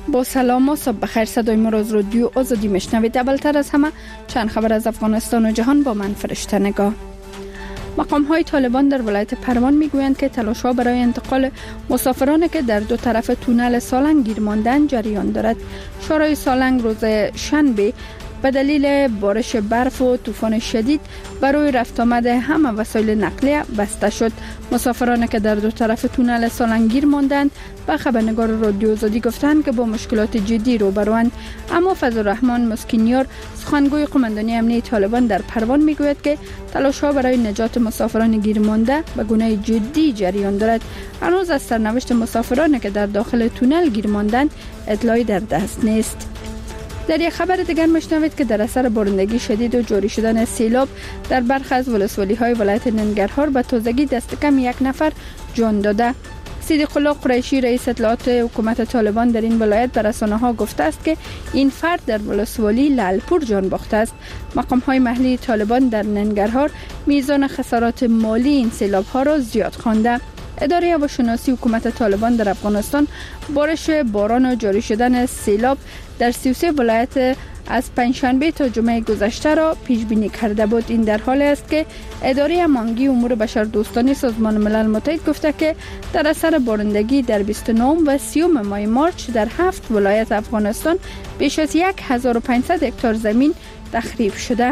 با سلام و صبح بخیر. صدای ما را از رادیو آزادی میشنوید. اولتر از همه چند خبر از افغانستان و جهان با من فرشته نگاه. مقام های طالبان در ولایت پروان میگویند که تلاش ها برای انتقال مسافرانی که در دو طرف تونل سالنگ گیر ماندند جریان دارد. شورای سالنگ روز شنبه به دلیل بارش برف و طوفان شدید برای رفت آمد همه وسایل نقلیه بسته شد. مسافرانی که در دو طرف تونل سالنگ گیر ماندند به خبرنگار رادیو آزادی گفتند که با مشکلات جدی روبروند. اما فضلالرحمن مسکینیار سخنگوی قماندانی امنیه طالبان در پروان میگوید که تلاش ها برای نجات مسافران گیر مانده به گونه جدی جریان دارد. هنوز از سرنوشت مسافرانی که در داخل تونل گیر ماندند اطلاعی در دست نیست. در یک خبر دیگر میشنوید که در اثر بارندگی شدید و جاری شدن سیلاب در برخی از ولسوالی‌های ولایت ننگرهار به تازگی دست کم یک نفر جان داده. صدیق الله قریشی رئیس اطلاعات حکومت طالبان در این ولایت به رسانه‌ها گفته است که این فرد در ولسوالی لعلپور جان باخته است. مقام‌های محلی طالبان در ننگرهار میزان خسارات مالی این سیلاب‌ها را زیاد خوانده. اداره هواشناسی حکومت طالبان در افغانستان بارش باران و جاری شدن سیلاب در 33 ولایت از پنجشنبه تا جمعه گذشته را پیش بینی کرده بود. این در حالی است که اداره امانگی امور بشردوستانه سازمان ملل متحد گفته که در اثر بارندگی در 29 و 30 ماه مارچ در 7 ولایت افغانستان بیش از 1500 هکتار زمین تخریب شده.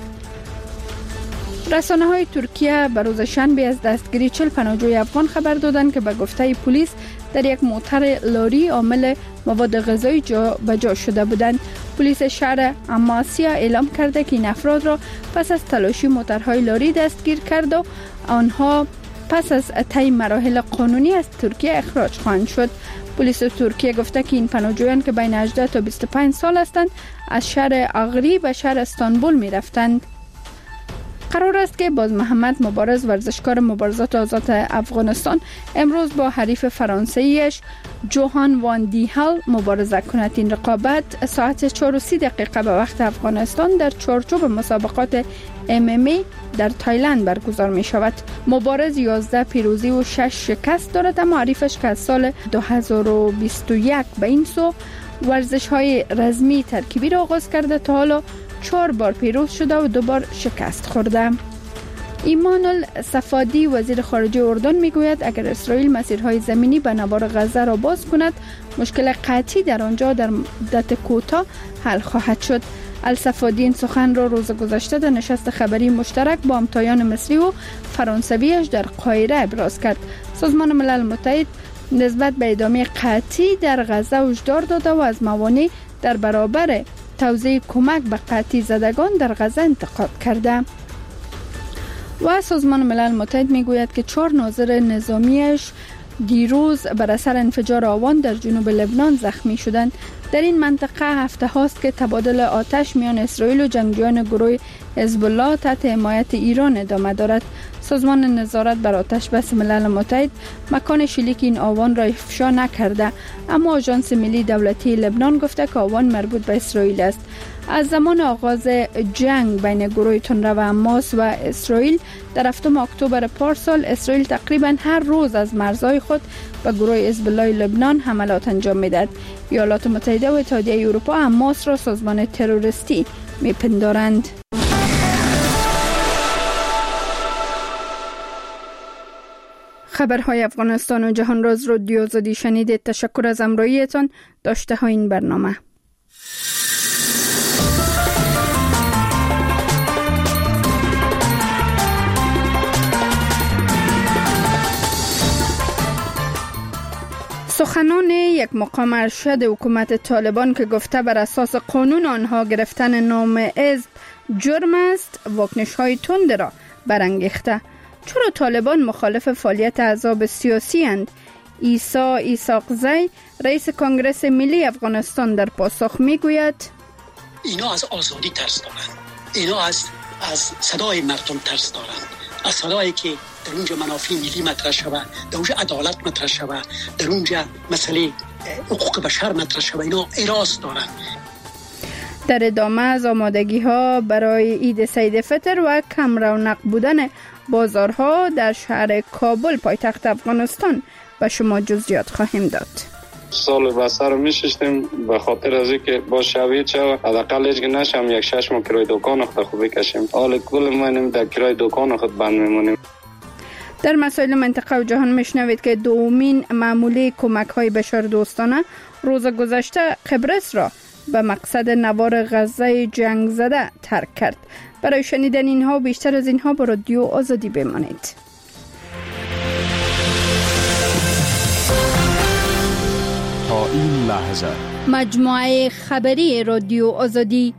رسانه‌های ترکیه به روز شنبه از دستگیری 40 پناهجوی افغان خبر دادند که به گفته پلیس در یک موتر لاری حامل مواد غذایی جابجا شده بودند. پلیس شهر اماسیا اعلام کرده که این افراد را پس از تلاشی موترهای لاری دستگیر کرد و آنها پس از طی مراحل قانونی از ترکیه اخراج خواهند شد. پلیس ترکیه گفته که این پناهجویان که بین 18 تا 25 سال هستند از شهر اغری به شهر استانبول می رفتند. قرار است که باز محمد مبارز ورزشکار مبارزات آزاد افغانستان امروز با حریف فرانسویش جوهان وان دیهل مبارزه کند. این رقابت ساعت 4:30 به وقت افغانستان در چارچوب مسابقات MMA در تایلند برگزار می شود. مبارز 11 پیروزی و 6 شکست دارد، اما حریفش که از سال 2021 به این سو ورزش های رزمی ترکیبی را آغاز کرده تا حالا 4 بار پیروز شده و 2 بار شکست خورده. ایمان الصفادی وزیر خارجه اردن میگوید اگر اسرائیل مسیرهای زمینی به نوار غزه را باز کند مشکل قطعی در آنجا در مدت کوتاه حل خواهد شد. الصفادی این سخن را روز گذشته در نشست خبری مشترک با همتایان مصری و فرانسویش در قاهره ابراز کرد. سازمان ملل متحد نسبت به ادامه قطعی در غزه هشدار داده و از موانع در برابر توزیع کمک به قطعی زدگان در غزه انتقاد کرده. و سازمان ملل متحد میگوید که 4 ناظر نظامیش دیروز بر اثر انفجار آوان در جنوب لبنان زخمی شدند. در این منطقه هفته هاست که تبادل آتش میان اسرائیل و جنگجویان گروه حزب الله تحت حمایت ایران ادامه دارد. سازمان نظارت بر آتش بس ملل متحد مکان شلیک این آوان را افشا نکرده، اما آژانس ملی دولتی لبنان گفته که آوان مربوط به اسرائیل است. از زمان آغاز جنگ بین گروه تندرو حماس و اسرائیل در 7 اکتبر پارسال اسرائیل تقریبا هر روز از مرزهای خود به گروه حزب الله لبنان حملات انجام میدهد. ایالات متحده و اتحادیه اروپا حماس را سازمان تروریستی میپندارند. خبرهای افغانستان و جهان را از رادیو آزادی شنیدید. تشکر از همراهیتان. داشته های این برنامه. سخنان یک مقام ارشد حکومت طالبان که گفته بر اساس قانون آنها گرفتن نام حزب جرم است، واکنش‌های تند را برانگیخته. چرا طالبان مخالف فعالیت احزاب سیاسی اند؟ عیسی ایساقزی رئیس کنگره ملی افغانستان در پاسخ میگوید اینا از آزادی ترس دارند، اینا از صدای مردم ترس دارند، از صدایی که در اونجا منافع ملی مطرح شود، در اونجا عدالت مطرح شود، در اونجا مسئله حقوق بشر مطرح شود. اینا اراس دارند. در ادامه از آمادگی ها برای عید سید فطر و کم رونق بودن بازارها در شهر کابل پایتخت افغانستان به شما جزئیات خواهیم داد. سال بسر میشستیم به خاطر از اینکه با شوید شو حداقل هیچ نشم یک 6 ماه کرای دکان خود خوب بکشیم. حال کل ما در کرای دکان خود بند میمونیم. در مسائل منطقه و جهان میشنوید که دومین معموله کمک‌های بشردوستانه روز گذشته قبرس را به مقصد نوار غزه جنگ زده ترک کرد. برای شنیدن اینها و بیشتر از اینها با رادیو آزادی بمانید. تا این لحظه مجموعه خبری رادیو آزادی.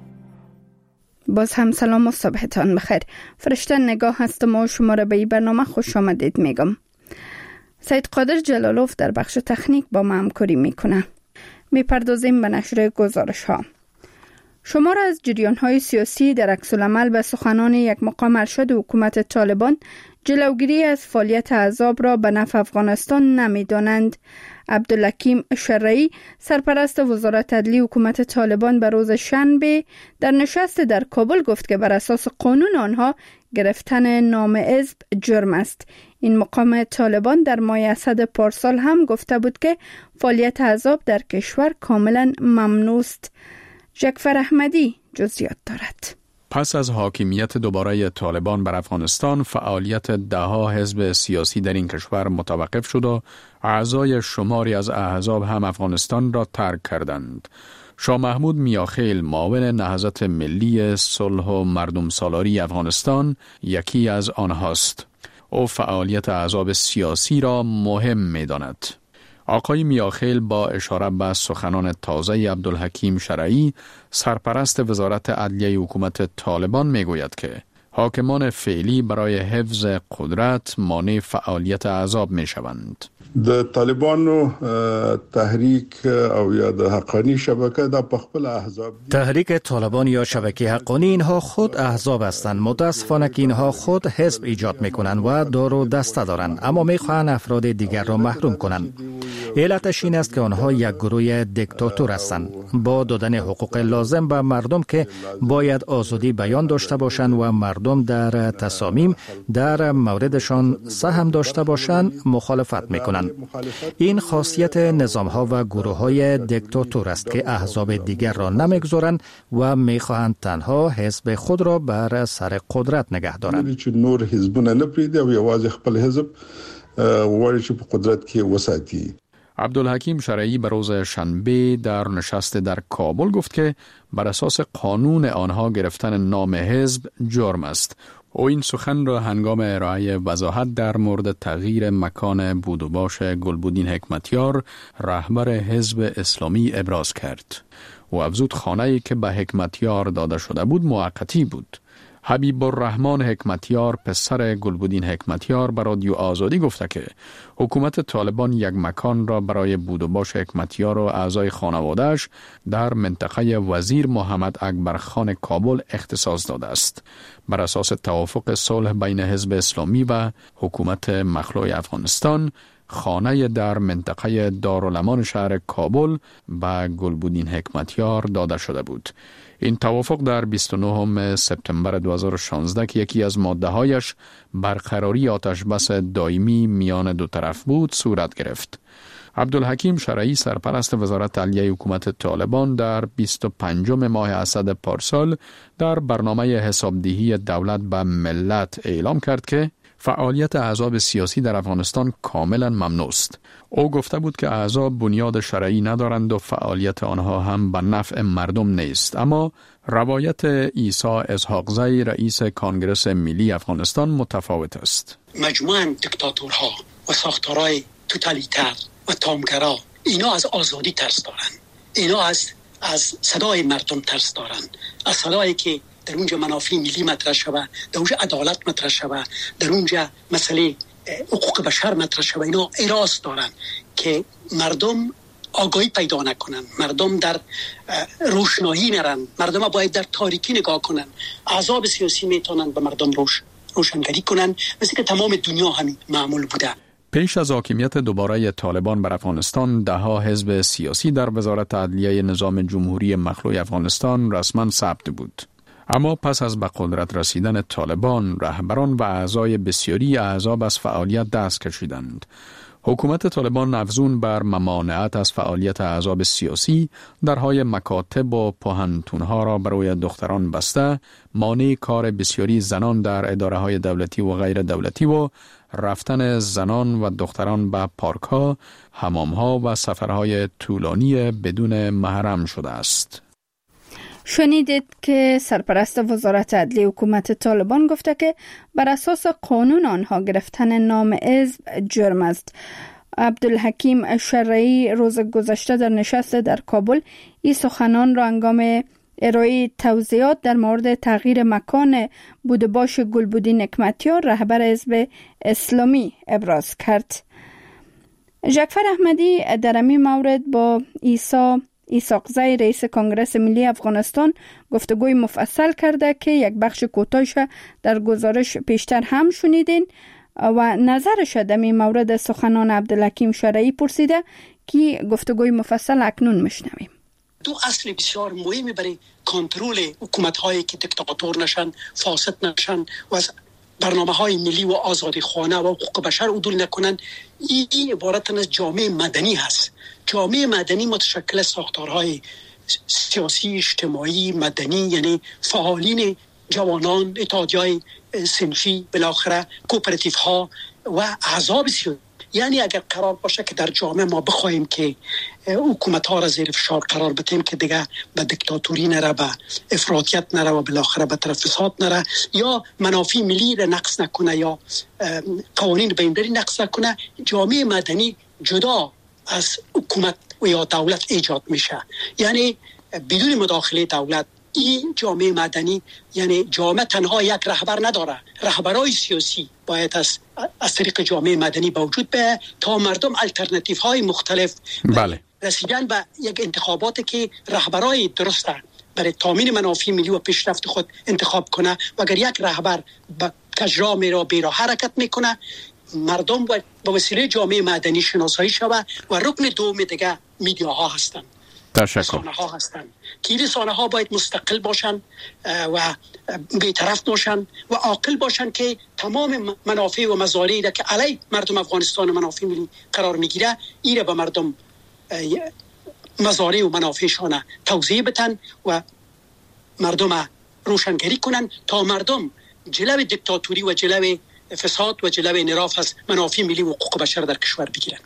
باز هم سلام و صبحتان بخیر. فرشته نگاه هستم و شما را به این برنامه خوش آمدید میگم. سید قادر جلالوف در بخش تکنیک با ما همکاری میکنه. میپردازیم به نشر گزارش ها. شمار از جریان های سیاسی در عکس العمل به سخنان یک مقام ارشد حکومت طالبان جلوگیری از فعالیت احزاب را به نفع افغانستان نمیدانند. عبدالحکیم شرعی سرپرست وزارت عدلیه حکومت طالبان به روز شنبه در نشست در کابل گفت که بر اساس قانون آنها گرفتن نام حزب جرم است. این مقام طالبان در ماه اسد پارسال هم گفته بود که فعالیت احزاب در کشور کاملا ممنوع است. جعفر احمدی جزئیات دارد. پس از حاکمیت دوباره طالبان بر افغانستان، فعالیت ده‌ها حزب سیاسی در این کشور متوقف شد و اعضای شماری از احزاب هم افغانستان را ترک کردند. شاه محمود میاخیل، معاون نهضت ملی صلح و مردم سالاری افغانستان، یکی از آنهاست. او فعالیت احزاب سیاسی را مهم می‌داند. آقای میاخیل با اشاره به سخنان تازه عبدالحکیم شرعی سرپرست وزارت عدلیه حکومت طالبان میگوید که حاکمان فعلی برای حفظ قدرت مانع فعالیت احزاب میشوند. د طالبانو تحریک او یا د حقانی شبکه د خپل احزاب تحریک طالبان یا شبکه حقانی اینها خود احزاب هستند. متاسفانه که اینها خود حزب ایجاد میکنند و دار و دسته دارند، اما میخواهند افراد دیگر را محروم کنند. علتش این است که آنها یک گروه دیکتاتور هستند. با دادن حقوق لازم به مردم که باید آزادی بیان داشته باشند و مردم در تصامیم در موردشان سهم داشته باشند مخالفت میکنند. این خاصیت نظام‌ها و گروه‌های دیکتاتور است که احزاب دیگر را نمیگذارند و می‌خواهند تنها حزب خود را بر سر قدرت نگه دارند. چې نور حزبونه نه پریږدي او یوازې خپل حزب غواړي چې په قدرت کې وساتي. عبدالحکیم شرعی به روز شنبه در نشست در کابل گفت که بر اساس قانون آنها گرفتن نام حزب جرم است. او این سخن را هنگام ارائه وضاحت در مورد تغییر مکان بود و باش گلبدین حکمتیار رهبر حزب اسلامی ابراز کرد. او افزود خانه‌ای که به حکمتیار داده شده بود موقتی بود. حبیب الرحمن حکمتیار پسر گلبدین حکمتیار به رادیو آزادی گفته که حکومت طالبان یک مکان را برای بود و باش حکمتیار و اعضای خانواده‌اش در منطقه وزیر محمد اکبر خان کابل اختصاص داده است. بر اساس توافق صلح بین حزب اسلامی و حکومت مخلوع افغانستان، خانه در منطقه دارالامان شهر کابل به گلبدین حکمتیار داده شده بود. این توافق در 29 سپتامبر 2016 که یکی از ماده‌هایش برقراری آتشبس دائمی میان دو طرف بود صورت گرفت. عبدالحکیم شرعی سرپرست وزارت عدلیه حکومت طالبان در 25 ماه اسد پارسال در برنامه حسابدهی دولت به ملت اعلام کرد که فعالیت احزاب سیاسی در افغانستان کاملا ممنوع است. او گفته بود که احزاب بنیاد شرعی ندارند و فعالیت آنها هم به نفع مردم نیست، اما روایت عیسی اسحاقزی رئیس کانگرس ملی افغانستان متفاوت است. مجموعاً دیکتاتورها و ساختارهای توتالیتر و تامگرا اینا از آزادی ترس دارند. اینا از صدای مردم ترس دارند، از صدایی که در اونجا منافع ملی مطرح شود، در اونجا عدالت مطرح شود، در اونجا مسئله حقوق بشر مطرح شود. اینا اراس دارن که مردم آگاهی پیدا نکنن، مردم در روشنایی نرن، مردم باید در تاریکی نگاه کنن. احزاب سیاسی میتونن به مردم روشنگری کنن، مثل که تمام دنیا همین معمول بوده. پیش از حاکمیت دوباره طالبان بر افغانستان، ده‌ها حزب سیاسی در وزارت عدلیه نظام جمهوری مخلوع افغانستان رسما ثبت بود. اما پس از به قدرت رسیدن طالبان، رهبران و اعضای بسیاری احزاب از فعالیت دست کشیدند. حکومت طالبان افزون بر ممانعت از فعالیت احزاب سیاسی درهای مکاتب و پوهنتونها را برای دختران بسته، مانع کار بسیاری زنان در اداره‌های دولتی و غیر دولتی و رفتن زنان و دختران به پارک‌ها، حمام‌ها و سفرهای طولانی بدون محرم شده است. شنیدید که سرپرست وزارت عدلیه حکومت طالبان گفته که بر اساس قانون آنها گرفتن نام حزب جرم است. عبدالحکیم شرعی روز گذشته در نشست در کابل این سخنان را هنگام ارائه توضیحات در مورد تغییر مکان بودباش گلبودی نکمتیار رهبر حزب اسلامی ابراز کرد. جعفر احمدی در این مورد با ایساقزی رئیس کنگره ملی افغانستان گفتگوی مفصل کرده که یک بخش کوتاهش در گزارش پیشتر هم شنیدین و نظرش در این مورد سخنان عبدالحکیم شرعی پرسیده که گفتگوی مفصل اکنون میشنویم. دو اصل بسیار مهمی برای کنترل حکومت هایی که دیکتاتور نشن، فاسد نشن و از برنامه های ملی و آزادی خانه و حقوق بشر عدول نکنن، این عبارت از جامعه مدنی هست. جامعه مدنی متشکل از ساختارهای سیاسی، اجتماعی، مدنی، یعنی فعالین جوانان، اتحادیه‌های صنفی، بالاخره کوپراتیو ها و احزاب سیاسی. یعنی اگر قرار باشه که در جامعه ما بخوایم که حکومت ها را زیر فشار قرار بدیم که دیگه به دیکتاتوری نره، به افراطیت نره و بالاخره به طرف فساد نره، یا منافع ملی را نقض نکنه یا قوانین بین‌المللی نقض نکنه، جامعه مدنی جدا از حکومت و یا دولت ایجاد میشه. یعنی بدون مداخله دولت این جامعه مدنی، یعنی جامعه تنها یک رهبر نداره، رهبرای سیاسی باید از طریق جامعه مدنی با وجود به تا مردم الटरनेटिव های مختلف رسیدن به یک انتخاباتی که رهبرای درسته برای تامین منافع ملی و پیشرفت خود انتخاب کنه. و اگر یک رهبر به کجرا میره بیرا حرکت میکنه، مردم با وسیله جامعه مدنی شناسایی شود. و رکن دوم دیگه میدیاها هستند، رسانه ها هستند که رسانه ها باید مستقل باشن و بی‌طرف باشن و عاقل باشن که تمام منافع و مصالحی را که علی مردم افغانستان منافع ملی قرار میگیره این را به مردم مصالح و منافعشان توضیح بدن و مردم روشنگری کنن تا مردم جلوی دیکتاتوری و جلوی فساد و جلوی انحراف از منافع ملی و حقوق بشر در کشور بگیرن.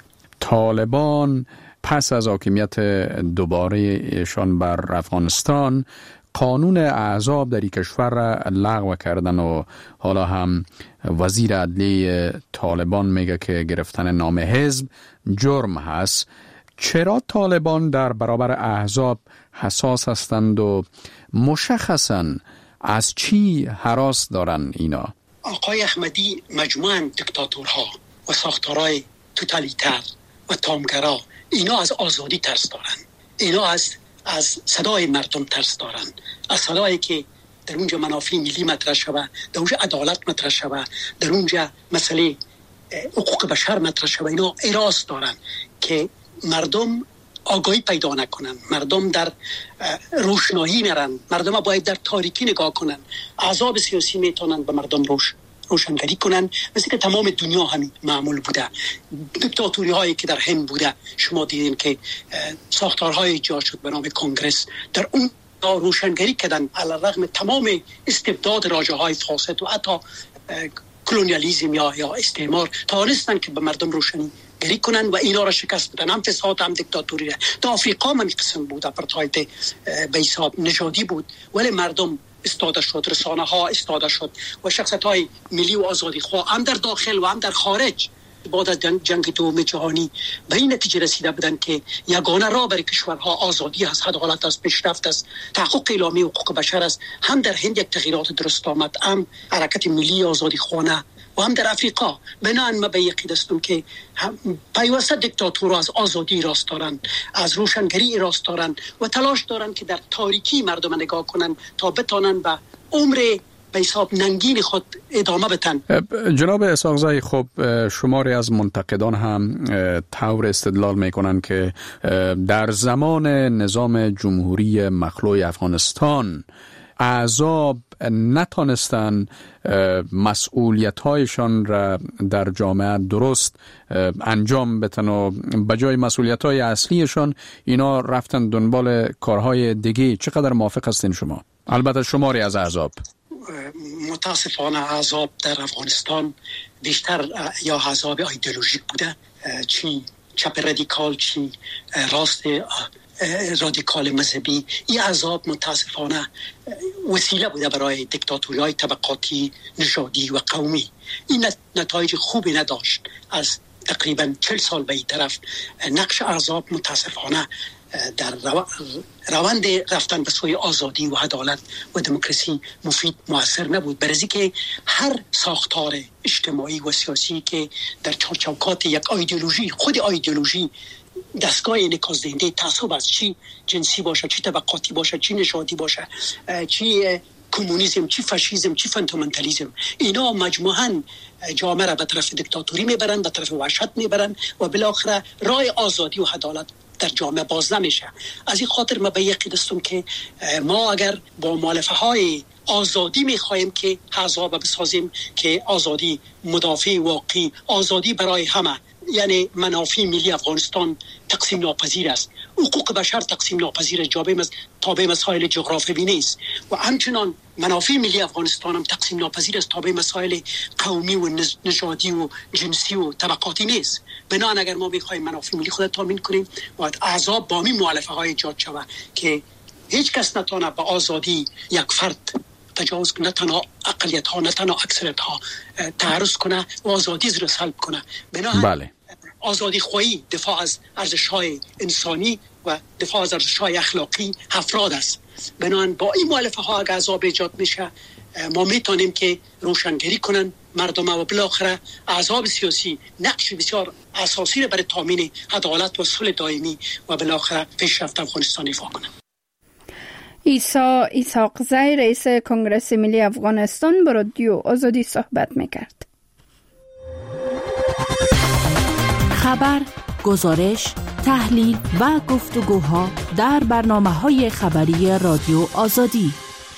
طالبان پس از حاکمیت دوباره ایشان بر افغانستان قانون احزاب در این کشور را لغو کردن و حالا هم وزیر عدلیه طالبان میگه که گرفتن نام حزب جرم هست. چرا طالبان در برابر احزاب حساس هستند و مشخصاً از چی هراس دارن اینا؟ آقای احمدی مجموعاً دیکتاتورها و ساختارهای توتالیتر و تامگرا اینا از آزادی ترس دارن، اینا از صدای مردم ترس دارن، از صدایی که در اونجا منافع ملی مطرح شود، در اونجا عدالت مطرح شود، در اونجا مسئله حقوق بشر مطرح شود. اینا اراس دارن که مردم آگاهی پیدا نکنن، مردم در روشنایی نرن، مردم باید در تاریکی نگاه کنن. احزاب سیاسی میتونن به مردم روشنگری کنن، مثل که تمام دنیا همین معمول بوده. دیکتاتوری هایی که در هند بوده، شما دیدین که ساختارهای ایجاد شد به نام کنگرس، در اون روشنگری کردن علی الرغم تمام استبداد راجه های فاسد و حتی کلونیالیسم یا استعمار، توانستن که به مردم روشنی گری کنن و اینا را شکست بدن. هم فساد هم دیکتاتوری. تا آفریقا من قسم بود، اپارتاید به حساب نژادی بود، ولی مردم استاده شد، رسانه ها استاده شد و شخصیت های ملی و آزادی خواه هم در داخل و هم در خارج بعد از جنگ دوم جهانی به این نتیجه رسیده بودن که یگانه راه برای کشورها آزادی است، عدالت است، پیشرفت است، تحقق اعلامی حقوق بشر است. هم در هند یک تغییرات درست آمد، هم حرکت ملی آزادی خوانه و هم در افریقا. بنابراین من به یقین هستم که پیوسته دیکتاتورها از آزادی راست دارن، از روشنگری راست دارن و تلاش دارن که در تاریکی مردم نگاه کنن تا بتانن به عمر به حساب ننگین خود ادامه بدن. جناب اسحاقزی، خب شماری از منتقدان هم طور استدلال میکنن که در زمان نظام جمهوری مخلوع افغانستان احزاب نتانستن مسئولیت‌هایشان را در جامعه درست انجام بدن و بجای مسئولیت‌های اصلیشان اینا رفتن دنبال کارهای دیگه. چقدر موافق هستین شما؟ البته شماری از احزاب. متاسفانه احزاب در افغانستان بیشتر یا احزاب ایدئولوژیک بوده، چی چپ رادیکال چی راست رادیکال مذهبی. این احزاب متاسفانه وسیله بوده برای دیکتاتوری‌های طبقاتی، نژادی و قومی. این نتایج خوبی نداشت. از تقریبا 40 سال به این طرف نقش احزاب متاسفانه در روند رفتن به سوی آزادی و عدالت و دموکراسی مفید مؤثر نبود، برای که هر ساختار اجتماعی و سیاسی که در چوکات یک ایدئولوژی، خود ایدئولوژی دستگاه انعکاس دهنده تعصب از چی جنسی باشه، چی طبقاتی باشه، چی نژادی باشه، چی کمونیسم، چی فاشیسم، چی فاندامنتالیسم، اینا مجموعاً جامعه را به طرف دیکتاتوری میبرن، به طرف وحشت میبرن و بالاخره راه آزادی و عدالت در جامعه باز نمیشه. از این خاطر ما به یقین هستم که ما اگر با مؤلفه های آزادی میخواهیم که احزاب بسازیم که آزادی مدافع واقعی، آزادی برای همه، یعنی منافع ملی افغانستان تقسیم ناپذیر است، حقوق بشر تقسیم ناپذیر است، تابع مسائل جغرافیایی نیست و همچنان منافع ملی افغانستان هم تقسیم ناپذیر است، تابع مسائل قومی و نژادی و جنسی و طبقاتی نیست. بنابراین اگر ما بخوایم منافع ملی خود تامین کنیم باید احزاب با این مؤلفه های ایجاد شود که هیچ کس نتونه به آزادی یک فرد تجاوز کنه، نه تنها اقلیت ها نه تنها اکثریت ها تعرض کنه و آزادی را سلب کنه. بله. آزادی خواهی دفاع از ارزش‌های انسانی و دفاع از ارزش‌های اخلاقی افراد است. بنابراین با این مؤلفه ها اگر عذاب ایجاد میشه ما میتونیم که روشنگری کنن مردم و بالاخره احزاب سیاسی نقش بسیار اساسی را برای تامین عدالت و صلح دائمی و بالاخره پیشرفت افغانستان ایفا کنند. ایساق زی رئیس کنگره ملی افغانستان با رادیو آزادی صحبت میکرد. خبر، گزارش، تحلیل و گفتگوها در برنامه‌های خبری رادیو آزادی.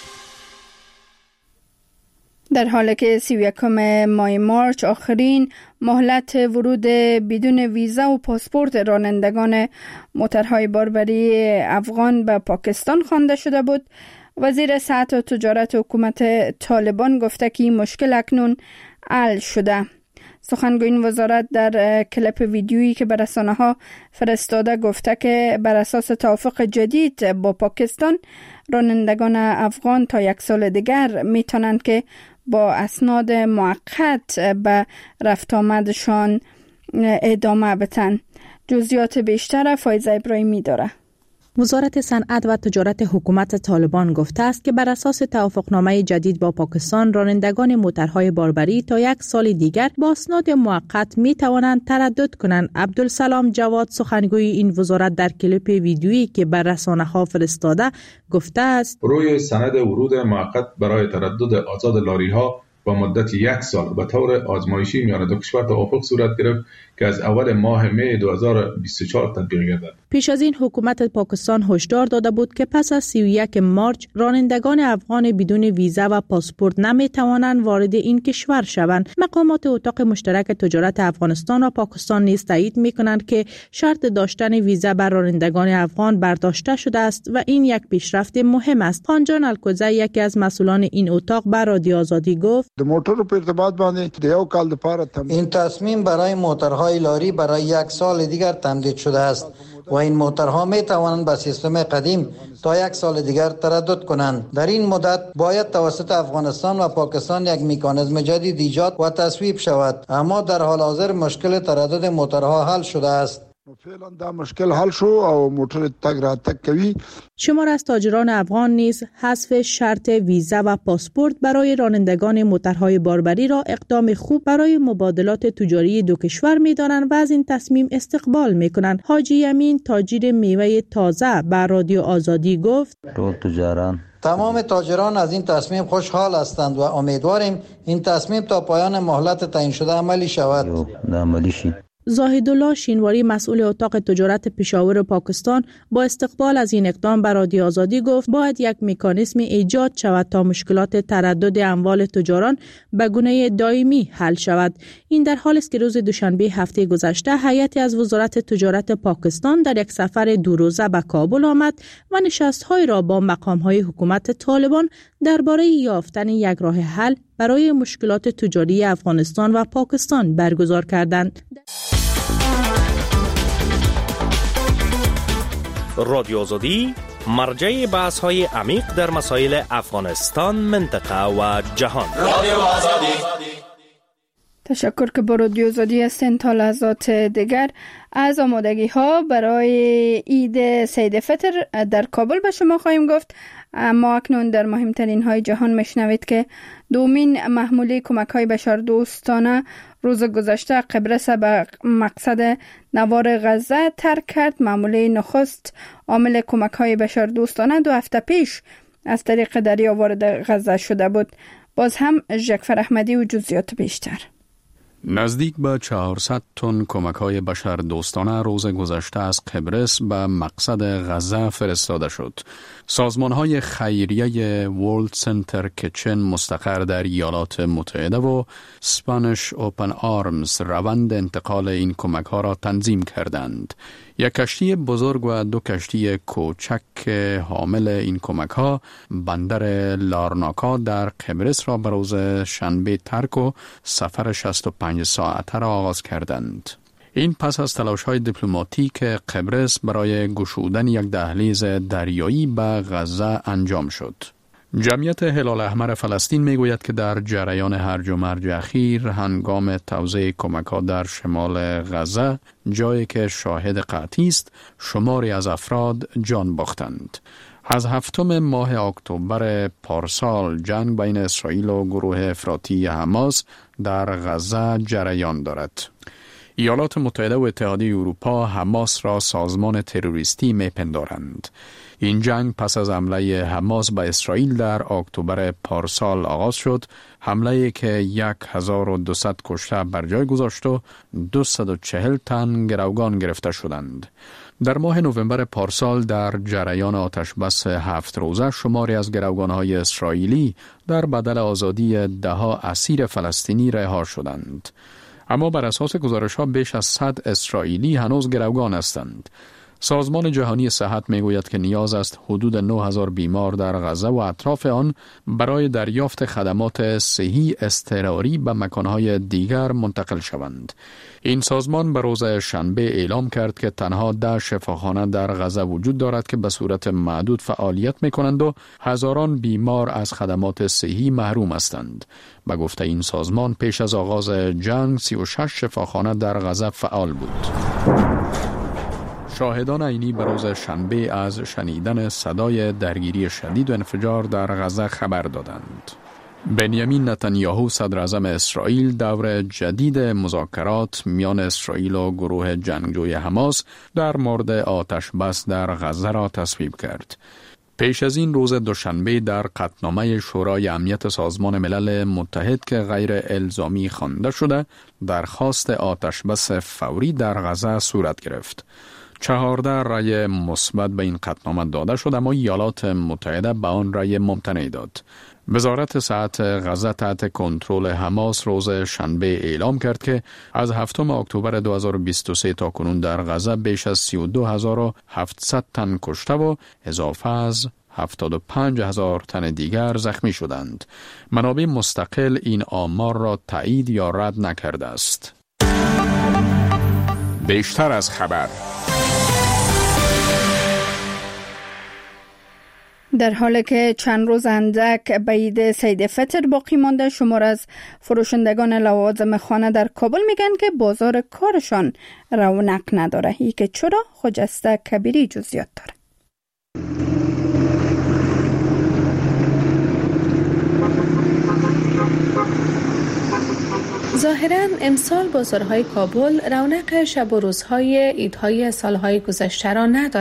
در حالی که 31 ماه مارچ آخرین مهلت ورود بدون ویزا و پاسپورت رانندگان موترهای باربری افغان به پاکستان خوانده شده بود، وزیر صحت و تجارت حکومت طالبان گفته که این مشکل اکنون حل شده. سخنگوی این وزارت در کلیپ ویدیویی که به رسانه‌ها فرستاده گفته که بر اساس توافق جدید با پاکستان رانندگان افغان تا 1 سال دیگر میتونند که با اسناد موقت به رفت آمدشان ادامه بدن. جزئیات بیشتر فایزه ابراهیمی داره. وزارت صنعت و تجارت حکومت طالبان گفته است که بر اساس توافقنامه جدید با پاکستان رانندگان موترهای باربری تا 1 سال دیگر با اسناد موقت می توانند تردد کنند. عبدالسلام جواد سخنگوی این وزارت در کلیپ ویدیویی که بر رسانه‌ها فرستاده گفته است روی سند ورود موقت برای تردد آزاد لاری‌ها با مدت 1 سال به طور آزمایشی میان دو کشور توافق صورت گرفت که از اول ماه می 2024 تطبیق گردد. پیش از این حکومت پاکستان هشدار داده بود که پس از 31 مارچ رانندگان افغان بدون ویزا و پاسپورت نمی توانند وارد این کشور شوند. مقامات اتاق مشترک تجارت افغانستان و پاکستان نیز تایید می‌کنند که شرط داشتن ویزا بر رانندگان افغان برداشته شده است و این یک پیشرفت مهم است. خانجان الکوزی یکی از مسئولان این اتاق بر رادیو آزادی گفت این تصمیم برای موترهای لاری برای 1 سال دیگر تمدید شده است و این موترها می توانند به سیستم قدیم تا 1 سال دیگر تردد کنند. در این مدت باید توسط افغانستان و پاکستان یک مکانیزم جدید ایجاد و تصویب شود، اما در حال حاضر مشکل تردد موترها حل شده است. فعلا دا مشکل حل شو او موټر تگ را تگ کوي. شمار از تاجران افغان نیز حذف شرط ویزا و پاسپورت برای رانندگان موترهای باربری را اقدام خوب برای مبادلات تجاری دو کشور می‌دانند و از این تصمیم استقبال می‌کنند. حاجی امین تاجر میوه تازه بر رادیو آزادی گفت تمام تاجران از این تصمیم خوشحال هستند و امیدواریم این تصمیم تا پایان مهلت تعیین شده عملی شود. زاهدالله شینواری مسئول اتاق تجارت پشاور پاکستان با استقبال از این اقدام به رادیو آزادی گفت باید یک مکانیزم ایجاد شود تا مشکلات تردد اموال تجاران به گونه دائمی حل شود. این در حالی است که روز دوشنبه هفته گذشته هیئتی از وزارت تجارت پاکستان در یک سفر دو روزه به کابل آمد و نشست‌های را با مقام‌های حکومت طالبان درباره یافتن یک راه حل برای مشکلات تجاری افغانستان و پاکستان برگزار کردند. رادیو آزادی مرجع بحث‌های عمیق در مسائل افغانستان، منطقه و جهان. رادیو آزادی. تشکر که با رادیو آزادی هستین. تا لحظات دیگر از آمادگی‌ها برای عید سید فطر در کابل به شما خواهیم گفت. ما اکنون در مهمترین های جهان میشنوید که دومین محموله کمک‌های بشردوستانه روز گذشته قبرس به مقصد نوار غزه ترک کرد. محموله نخست عامل کمک‌های بشردوستانه 2 هفته پیش از طریق دریا وارد غزه شده بود. باز هم جعفر احمدی و جزئیات بیشتر. نزدیک به 400 تن کمک‌های بشردوستانه روز گذشته از قبرس به مقصد غزه فرستاده شد. سازمان‌های خیریه ورلد سنتر کیچن مستقر در ایالات متحده و اسپانیش اوپن آرمز روند انتقال این کمک‌ها را تنظیم کردند. یک کشتی بزرگ و 2 کشتی کوچک حامل این کمک‌ها بندر لارناکا در قبرس را به روز شنبه ترک و سفر 65 ساعته را آغاز کردند. این پس از تلاش‌های دیپلماتیک قبرس برای گشودن یک دهلیز دریایی به غزه انجام شد. جمعیت هلال احمر فلسطین میگوید که در جریان هرج و مرج اخیر هنگام توزیع کمک‌ها در شمال غزه، جایی که شاهد قطعی است، شماری از افراد جان باختند. از 7 ماه اکتبر پارسال جنگ بین اسرائیل و گروه افراطی حماس در غزه جریان دارد. ایالات متحده و اتحادیه اروپا حماس را سازمان تروریستی میپندارند. این جنگ پس از حمله حماس به اسرائیل در اکتبر پارسال آغاز شد، حمله‌ای که 1200 کشته بر جای گذاشت و 240 تن گروگان گرفته شدند. در ماه نوامبر پارسال در جریان آتشبس 7 روزه شماری از گروگان‌های اسرائیلی در بدل آزادی 10 اسیر فلسطینی رها شدند. اما بر اساس گزارش‌ها بیش از 100 اسرائیلی هنوز گروگان هستند. سازمان جهانی صحت میگوید که نیاز است حدود 9000 بیمار در غزه و اطراف آن برای دریافت خدمات صحی اضطراری به مکانهای دیگر منتقل شوند. این سازمان به روز شنبه اعلام کرد که تنها 10 شفاخانه در غزه وجود دارد که به صورت معدود فعالیت میکنند و هزاران بیمار از خدمات صحی محروم هستند. به گفته این سازمان پیش از آغاز جنگ 36 شفاخانه در غزه فعال بود. شاهدان عینی به روز شنبه از شنیدن صدای درگیری شدید و انفجار در غزه خبر دادند. بنیامین نتانیاهو صدر اعظم اسرائیل دور جدید مذاکرات میان اسرائیل و گروه جنگجوی حماس در مورد آتش بس در غزه را تصویب کرد. پیش از این روز دوشنبه در قطعنامه شورای امنیت سازمان ملل متحد که غیر الزامی خوانده شده، درخواست آتش بس فوری در غزه صورت گرفت. 14 رأی مثبت به این قطعنامه داده شد، اما ایالات متحده به آن رأی ممتنع داد. وزارت صحت غزه تحت کنترل حماس روز شنبه اعلام کرد که از 7 اکتبر 2023 تا کنون در غزه بیش از 32700 تن کشته و اضافه از 75000 تن دیگر زخمی شدند. منابع مستقل این آمار را تایید یا رد نکرده است. بیشتر از خبر. در حالی که چند روز اندک به عید سید فطر باقی مانده، شمار از فروشندگان لوازم خانه در کابل میگن که بازار کارشان رونق نداره. ای که چرا؟ خجسته کبیری جزئیات داره. ظاهراً امسال بازارهای کابل رونق شب و روزهای عیدهای سالهای گذشته را ندارد.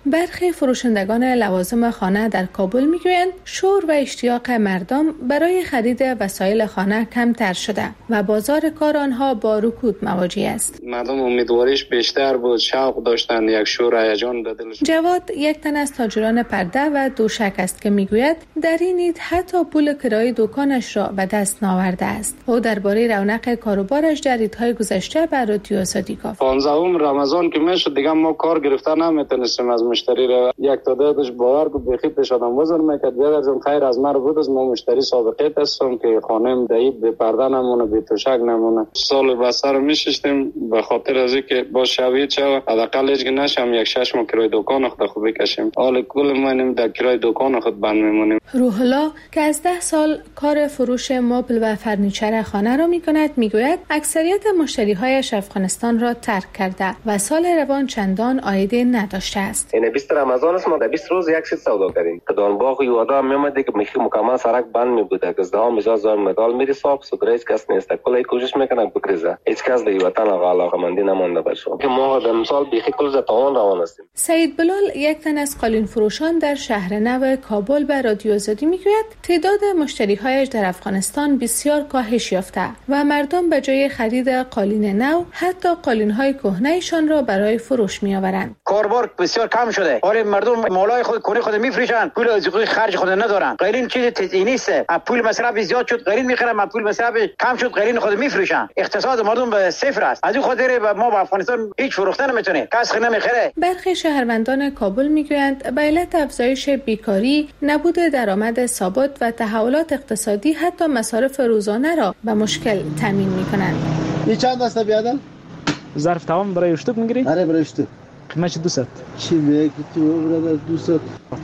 برخی فروشندگان لوازم خانه در کابل میگویند شور و اشتیاق مردم برای خرید وسایل خانه کمتر شده و بازار کار آنها با رکود مواجه است. مردم امیدواریش بیشتر بود، شوق داشتند، یک شور هیجان به دلشون. جواد یک تن از تاجران پرده و دوشک است که میگوید در این عید حتی پول کرایه دکانش را به دست نآورده است. او درباره رونق کاروبارش در عیدهای گذشته به رادیو آزادی گفت. 15 رمضان که میشد دیگه ما کار گرفتن نمیتونستیم از مشتری را یک تا دهش باور کو بخیتش آدم وزن میکرد. بیاد از خیر از من بود از ما مشتری سابقه هستم که خانم دید به پرده نمونه، به توشک نمونه. سال بسر میشستیم به خاطر از اینکه با شوید چه حداقل هیچ نشم یک 6 ماه کرایه دکان خود خوب بکشیم. حال کل ما در کرایه دکان خود بند میمونیم. روح الله که از 10 سال کار فروش مبل و فرنیچر خانه را میکند میگوید اکثریت مشتری‌هایش افغانستان را ترک کرده و سال روان چندان عایده نداشته است. این 20 رمضان است ما در 20 روز یک سیت سودا کردیم. کدام باغ یه آدم میومد که میخی مکمل سرک بند میبوده که زده ها میزا مدال میری صاحب سودره هیچ کس نیست. کلی کوشش میکنه بکریزه. هیچ کس در وطن علاقمندی نمونده باشه. که ما در مثال بیخی کل ز تاوان روان هستیم. سعید بلال یک تن از قالین فروشان در شهر نو کابل به رادیو آزادی میگوید تعداد مشتری‌هایش در افغانستان بسیار کاهش یافته و مردم به جای خرید قالین نو حتی قالین‌های کهنه‌شان را برای فروش می‌آورند. کاربار بسیار کم شده. ولی مردم مالای خود کنی خود می‌فروشن، پول از خرج خود ندارن. قالین چیز تزئینی است. پول مصرف زیاد شد، قالین می‌خرن، پول مصرف کم شد، قالین خود می‌فروشن. اقتصاد مردم به صفر است. از این خاطر ما با افغانستان هیچ فروخته نمی‌تونه. کس نمی‌خره. برخی شهروندان کابل می‌گویند به علت افزایش بیکاری، نبود درآمد ثابت و تحولات اقتصادی حتی مصارف روزانه را به مشکل تامین می‌کنند. این چند دسته بیادن؟ ظرف تمام برای اشتوک می‌گیری؟ آره برای اشتوک. قیمتش 200. چی میگی تو برادر 200؟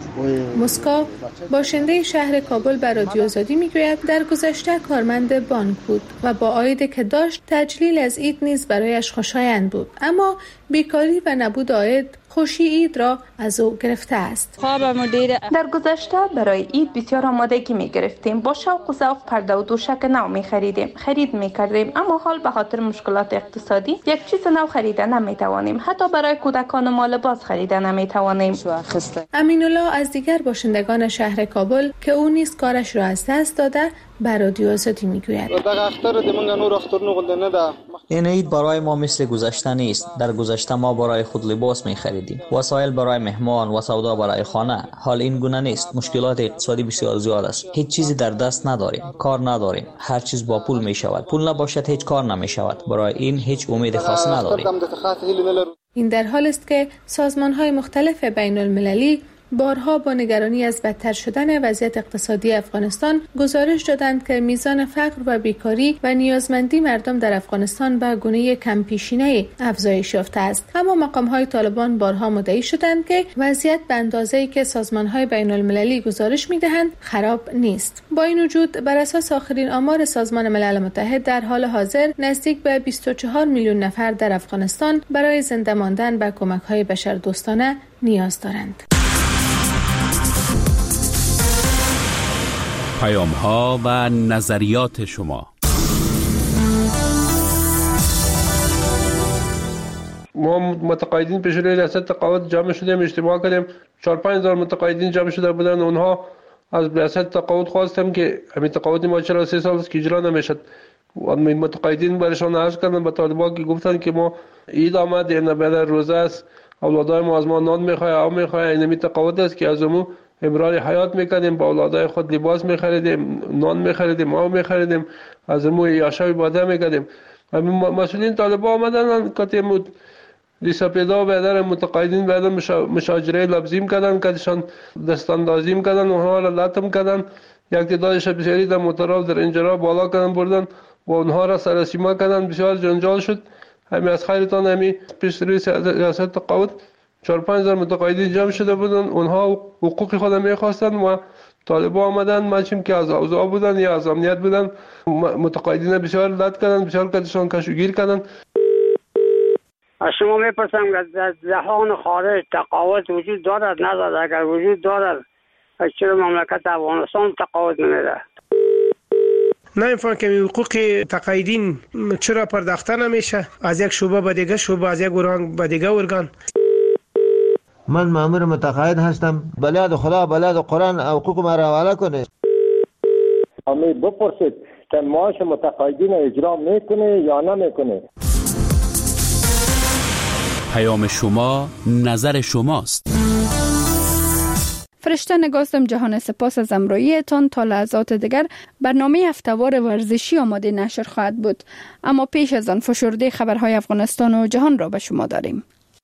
مسکا باشنده شهر کابل به رادیو آزادی میگوید در گذشته کارمند بانک بود و با عایدی که داشت تجلیل از عید نیز برایش خوشایند بود، اما بیکاری و نبود عاید خوشی عید را از او گرفته است. در گذشته برای عید بسیار آمادگی می گرفتیم، با شوق و ذوق پرده و دوشک نو می خرید می کردیم، اما حال به خاطر مشکلات اقتصادی یک چیز نو خریده نمی توانیم، حتی برای کودکان ما لباس خریده نمی توانیم. امین الله از دیگر باشندگان شهر کابل که او نیز کارش را از دست داده به رادیو آزادی میگوید. این عید برای ما مثل گذشته نیست. در گذشته ما برای خود لباس می خریدیم، وسایل برای مهمان و سودا برای خانه. حال این گونه نیست. مشکلات اقتصادی بسیار زیاد است. هیچ چیزی در دست نداریم، کار نداریم، هر چیز با پول می شود. پول نباشد هیچ کار نمی شود. برای این هیچ امید خاص نداریم. این در حال است که سازمان‌های مختلف بین المللی بارها با نگرانی از بدتر شدن وضعیت اقتصادی افغانستان گزارش دادند که میزان فقر و بیکاری و نیازمندی مردم در افغانستان به گونه کم پیشینه افزایش یافته است. اما مقام‌های طالبان بارها مدعی شدند که وضعیت به اندازه‌ای که سازمان‌های بین المللی گزارش می‌دهند خراب نیست. با این وجود بر اساس آخرین آمار سازمان ملل متحد در حال حاضر نزدیک به 24 میلیون نفر در افغانستان برای زنده ماندن به کمک‌های بشردوستانه نیاز دارند. پیام‌ها و نظریات شما. ما متقاعدین پیش روی ریاست تقاعد جمع شدیم، اجتماع کردیم. 4-5 هزار متقاعدین جمع شده بودن. اونها از ریاست تقاعد خواستم که همین تقاعد ما چرا 3 سال است که اجرا نمیشد. و متقاعدین برشان عرض کردن به طالبان که گفتن که ما عید آمد، این بعد روزه است، اولادای ما از ما نان میخواه، آب میخواه. این همین تقاعد است که از اون امرار حیات میکردیم، با اولادای خود لباس میخریدیم، نان میخریدیم، آب میخریدیم، از امو یاشای باده میکردیم. مسئولین طالبان آمدن کتیم لیسا پیدا بیادر متقاعدین بیادر مشاجره لبزیم کردن، کدشان دستاندازیم کردن، اونها را لطم کردن. یک تعدادش بسیاری در موترها در انجرها بالا کردن بردن و اونها را سرسیما کردن. بسیار جنجال شد. همین از خیرتان همین پیش روی ریاست تقاعد 4-5 هزار متقاعدین جمع شده بودن. اونها حقوق خود میخواستن و طالبان آمدن، مچیم که از اوضاع بودن یا از امنیت بودن، متقاعدین بسیار لط کردن، بسیار کدشان کشوگیر کردن. از شما میپرسم که از جهان خارج تقاعد وجود دارد ندارد؟ اگر وجود دارد چرا مملکت افغانستان تقاعد نمیده؟ نمیفهم که حقوق تقاعدین چرا پرداخته نمیشه از یک شعبه به دیگه شعبه، از یک ارگان به دیگه ارگان. من مأمور متقاعد هستم. بلاد خدا بلاد قرآن حقوق ما را حواله کنه. امید بپرسید که معاش متقاعدین اجرا میکنه یا نمیکنه. پیام شما نظر شماست. فرشته نگاستم جهان، سپاس از امرویتان. تا لحظات دیگر برنامه هفته‌وار ورزشی آماده نشر خواهد بود، اما پیش از آن فشرده خبرهای افغانستان و جهان را به شما داریم.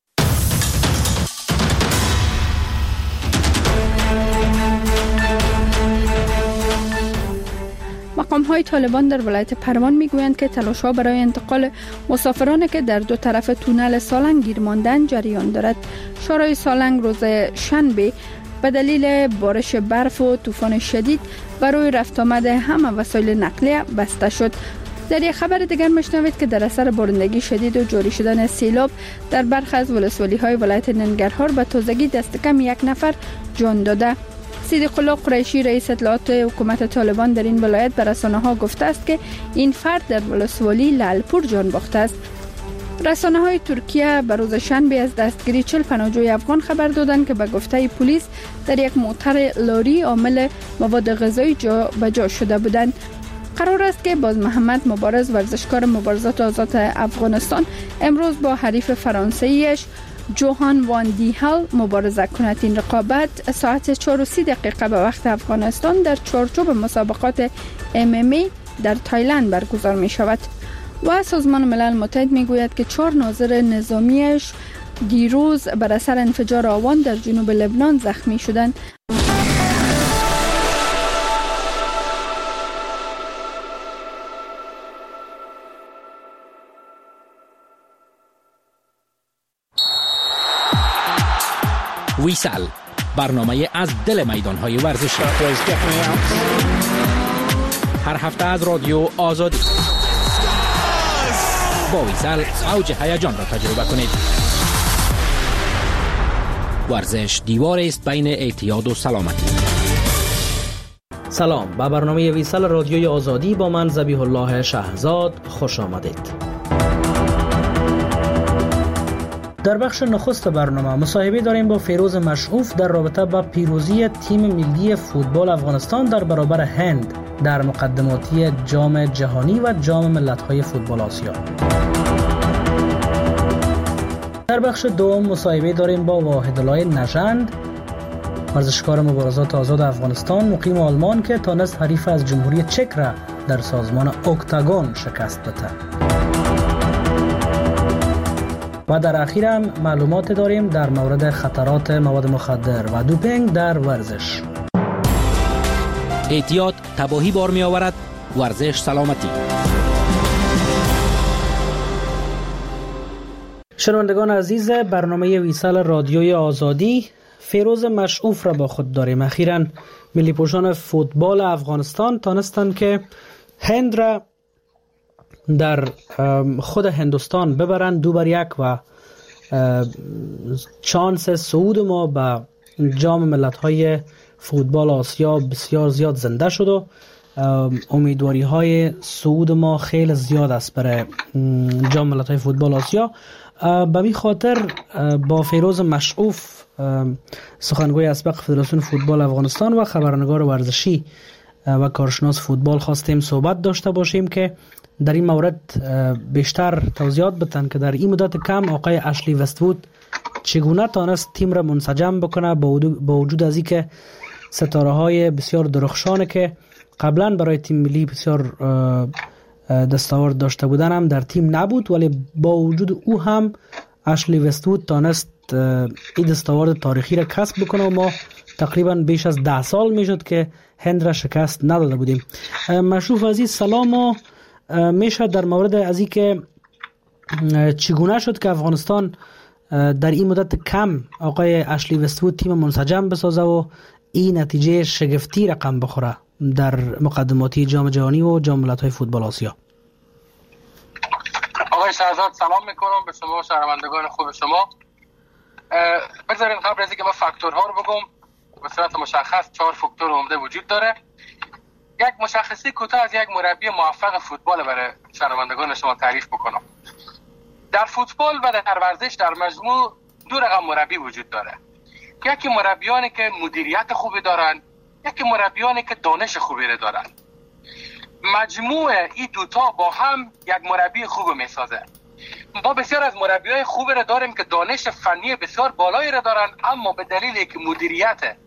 مقام‌های طالبان در ولایت پروان میگویند که تلاش‌ها برای انتقال مسافرانی که در دو طرف تونل سالنگ گیر ماندند جریان دارد. شورای سالنگ روز شنبه به دلیل بارش برف و طوفان شدید بر روی رفت آمد همه وسایل نقلیه بسته شد. در یک خبر دیگر میشنوید که در اثر بارندگی شدید و جاری شدن سیلاب در برخی از ولسوالی‌های ولایت ننگرهار به تازگی دست کم 1 نفر جان داده. صدیق الله قریشی رئیس اطلاعات حکومت طالبان در این ولایت به رسانه‌ها گفته است که این فرد در ولسوالی لعلپور جان باخته است. رسانه‌های ترکیه به روز شنبه از دستگیری 40 پناهجوی افغان خبر دادند که به گفته پلیس در یک موتر لاری حامل مواد غذایی جابجا شده بودند. قرار است که باز محمد مبارز ورزشکار مبارزات آزاد افغانستان امروز با حریف فرانسویش جوهان وان دیهل مبارزه کند. این رقابت ساعت 4:30 به وقت افغانستان در چارچوب مسابقات MMA در تایلند برگزار می شود. و سازمان ملل متحد می گوید که 4 ناظر نظامیش دیروز بر اثر انفجار آوان در جنوب لبنان زخمی شدند. ویسال، برنامه از دل میدان‌های ورزشی. هر هفته از رادیو آزادی. با ویسال اوج هیجان را تجربه کنید. ورزش دیوار است بین اعتیاد و سلامتی. سلام، به برنامه ویسال رادیوی آزادی با من ذبیح الله شهزاد خوش آمدید. در بخش نخست برنامه مصاحبه داریم با فیروز مشعوف در رابطه با پیروزی تیم ملی فوتبال افغانستان در برابر هند در مقدماتی جام جهانی و جام ملت‌های فوتبال آسیا. در بخش دوم مصاحبه داریم با واحدالله نژند، ورزشکار مبارزات آزاد افغانستان مقیم آلمان که تانست حریف از جمهوری چک را در سازمان اکتاگون شکست بده. و در اخیر هم معلومات داریم در مورد خطرات مواد مخدر و دوپینگ در ورزش. اعتیاد تباهی بار می آورد، ورزش سلامتی. شنوندگان عزیز، برنامه ویسال رادیوی آزادی، فیروز مشعوف را با خود داریم. اخیراً ملی پوشان فوتبال افغانستان تانستند که هند را در خود هندوستان ببرند 2-1 و چانس صعود ما به جام ملت‌های فوتبال آسیا بسیار زیاد زنده شد و امیدواری های صعود ما خیلی زیاد است برای جام ملت‌های فوتبال آسیا. به می خاطر با فیروز مشعوف، سخنگوی اسبق فدراسیون فوتبال افغانستان و خبرنگار ورزشی و کارشناس فوتبال خواستیم صحبت داشته باشیم که در این مورد بیشتر توضیحات بدن که در این مدت کم آقای اشلی وست‌وود چگونه تانست تیم را منسجم بکنه با وجود از اینکه ستاره های بسیار درخشانه که قبلا برای تیم ملی بسیار دستاورد داشته بودن هم در تیم نبود، ولی با وجود او هم اشلی وست‌وود تانست این دستاورد تاریخی را کسب بکنه و ما تقریبا بیش از 10 سال میشد که هند را شکست نداده بودیم. مشروف عزیز سلام. و میشه در مورد از این که چگونه شد که افغانستان در این مدت کم آقای اشلی وست‌وود تیم منسجم بسازه و این نتیجه شگفتی رقم بخوره در مقدماتی جام جهانی و جام ملت‌های فوتبال آسیا؟ آقای شهزاد سلام میکنم به شما و شنوندگان خوب شما. بذارین قبل از اینکه ما فاکتورها رو بگم به صورت مشخص 4 فاکتور عمده وجود داره. یک مشخصی کوتاه از یک مربی موفق فوتبال برای شنوندگان شما تعریف بکنم. در فوتبال و در ورزش در مجموع 2 رقم مربی وجود داره. یکی مربیانی که مدیریت خوبی دارن، یکی مربیانی که دانش خوبی رو دارن. مجموع این دوتا با هم یک مربی خوب میسازه. ما بسیار از مربیای خوبی رو داریم که دانش فنی بسیار بالایی رو دارن، اما به دلیل که مدیریت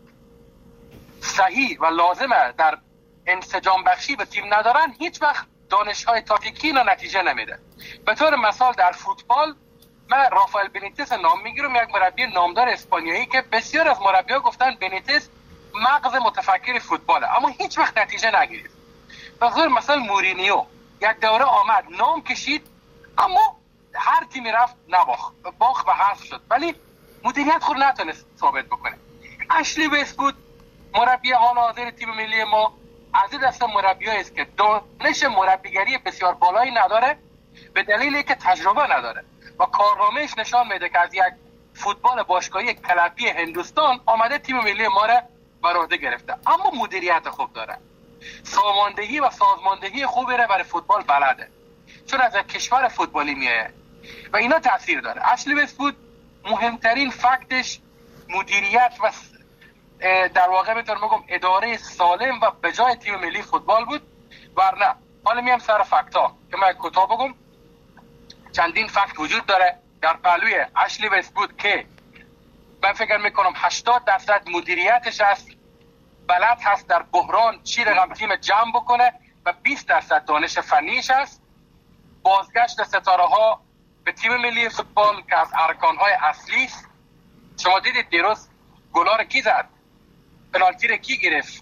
صحیح و لازمه در انسجام بخشی به تیم ندارن، هیچ وقت دانش‌های تاکتیکی اینا نتیجه نمیده. به طور مثال در فوتبال من رافائل بنیتز نام میگیرم، یک مربی نامدار اسپانیایی که بسیار از مربی‌ها گفتن بنیتز مغز متفکر فوتباله، اما هیچ وقت نتیجه نگیرید. به طور مثال مورینیو یک دوره آمد نام کشید، اما هر تیمی رفت نباخت، باخت و حذف شد، ولی مدیریت خود نتونست ثابت بکنه. اشلی وست‌وود مربی حال حاضر تیم ملی ما از این دسته مربیایی است که دانش مربیگری بسیار بالایی نداره به دلیل اینکه تجربه نداره و کارنامه‌اش نشان میده که از یک فوتبال باشگاهی کلبی هندوستان آمده تیم ملی ما را بر عهده گرفته، اما مدیریت خوب داره، ساماندهی و سازماندهی خوبی را برای فوتبال بلده، چون از کشور فوتبالی میاد و اینا تاثیر داره. اشلی وست‌وود مهمترین فکتش مدیریت و در واقع میتونم بگم اداره سالم و به جای تیم ملی فوتبال بود. ورنه حالا میام سر فکت ها که من کوتاه بگم. چندین فکت وجود داره در پهلوی اشلی وست‌وود که من فکر میکنم 80% مدیریتش هست، بلد هست در بحران چی رقم تیم جمع بکنه و 20% دانش فنیش هست. بازگشت ستاره ها به تیم ملی فوتبال که از ارکان های اصلی است. شما دیدید دیروز گلا رو کی زد، پنالتی رو کی گرفت،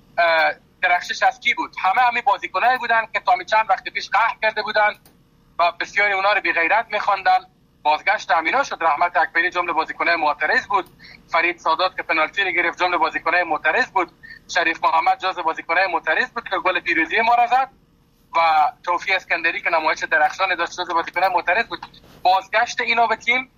درخشش از کی بود؟ همه بازیکنایی بودن که تا چند وقت پیش قهر کرده بودن و بسیاری اونا رو بی غیرت می‌خواندن. بازگشت امینا شد. رحمت اکبری جمله بازیکنای معترض بود، فرید سادات که پنالتی رو گرفت جمله بازیکنای معترض بود، شریف محمد جزو بازیکنای معترض بود که گل پیروزی ما را زد و توفیق اسکندری که نمایش درخشان داشت جزو بازیکنای معترض بود. بازگشت اینا به تیم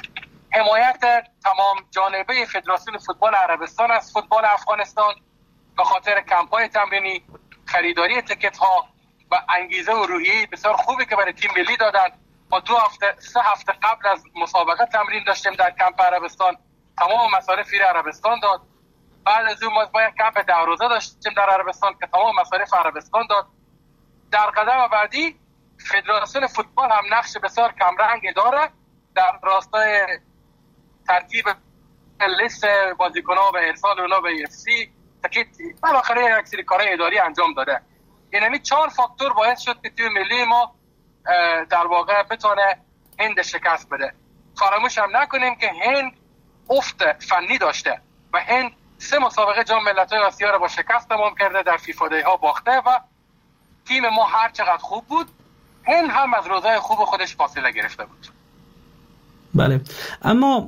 حمایت تمام جانبه فدراسیون فوتبال عربستان از فوتبال افغانستان به خاطر کمپ‌های تمرینی، خریداری تیکت ها و انگیزه و روحیه بسیار خوبی که برای تیم ملی دادن. ما 3 هفته قبل از مسابقه تمرین داشتیم در کمپ عربستان، تمام مصارف فیر عربستان داد. بعد از اون ما یک کمپ 10 روزه داشتیم در عربستان که تمام مصارف عربستان داد. در قدم بعدی فدراسیون فوتبال هم نقش بسیار کمرنگی داره در راستای ترتیب لیست بازیکن‌ها و ارسال اونها به UFC تکیت بالاخره یک سری کارهای اداری انجام داده. یعنی 4 فاکتور باعث شد که تیم ملی ما در واقع بتونه هند شکست بده. فراموش هم نکنیم که هند افت فنی داشته و هند 3 مسابقه جام ملت‌های آسیا را با شکست تمام کرده، در فیفا دی ها باخته و تیم ما هر چقدر خوب بود هند هم از روزای خوب خودش فاصله گرفته بود. بله، اما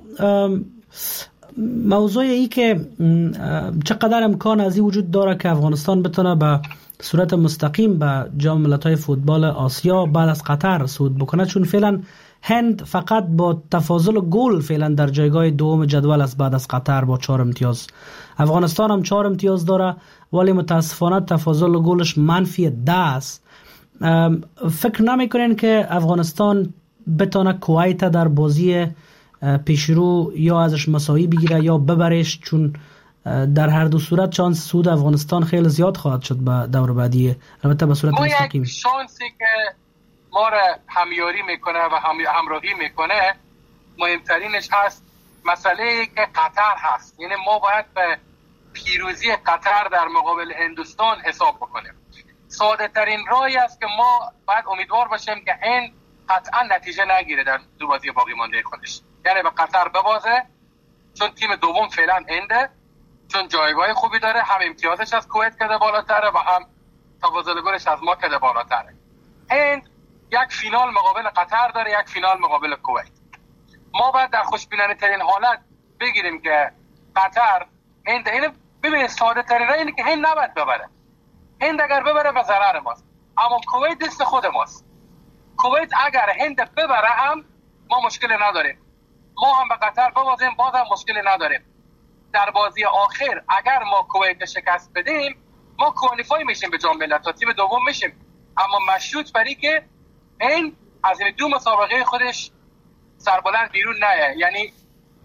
موضوع ای که چقدر امکان از این وجود داره که افغانستان بتونه به صورت مستقیم به جام ملت‌های فوتبال آسیا بعد از قطر صعود بکنه، چون فعلا هند فقط با تفاضل گل فعلا در جایگاه دوم جدول است بعد از قطر با 4 امتیاز. افغانستان هم 4 امتیاز داره ولی متاسفانه تفاضل گلش -10 است. فکر نمی‌کنین که افغانستان بتونه کویت در بازی پیشرو یا ازش مساوی بگیره یا ببرش، چون در هر دو صورت شانس صعود افغانستان خیلی زیاد خواهد شد به دور بعدی، البته به صورت مستقیم. شانسی که ما را همیاری میکنه و همراهی میکنه مهمترینش هست مسئله که قطر هست. یعنی ما باید به پیروزی قطر در مقابل هندوستان حساب بکنیم. ساده ترین راهی است که ما باید امیدوار باشیم که هند قطعا نتیجه نگیره در 2 بازی باقی مانده خودش، یعنی به قطر ببازه، چون تیم دوم فعلا هنده، چون جایگاه خوبی داره، هم امتیازش از کویت کده بالاتره و هم تفاضل گلش از ما کده بالاتره. هند یک فینال مقابل قطر داره، یک فینال مقابل کویت. ما باید در خوشبینانه ترین حالت بگیریم که قطر هند، اینو ببینید ساده ترین راه اینه که هند نباید ببره. هند اگر ببره به ضرر ماست، اما کویت دست خود ماست. کویت اگر هند ببره هم ما مشکلی نداریم، ما هم به قطر ببازیم باز هم مشکلی نداریم. در بازی آخر اگر ما کویت شکست بدیم ما کوالیفای میشیم به جام ملت‌ها، تیم دوم میشیم، اما مشروط بری که این از این 2 مسابقه خودش سربلند بیرون نیه. یعنی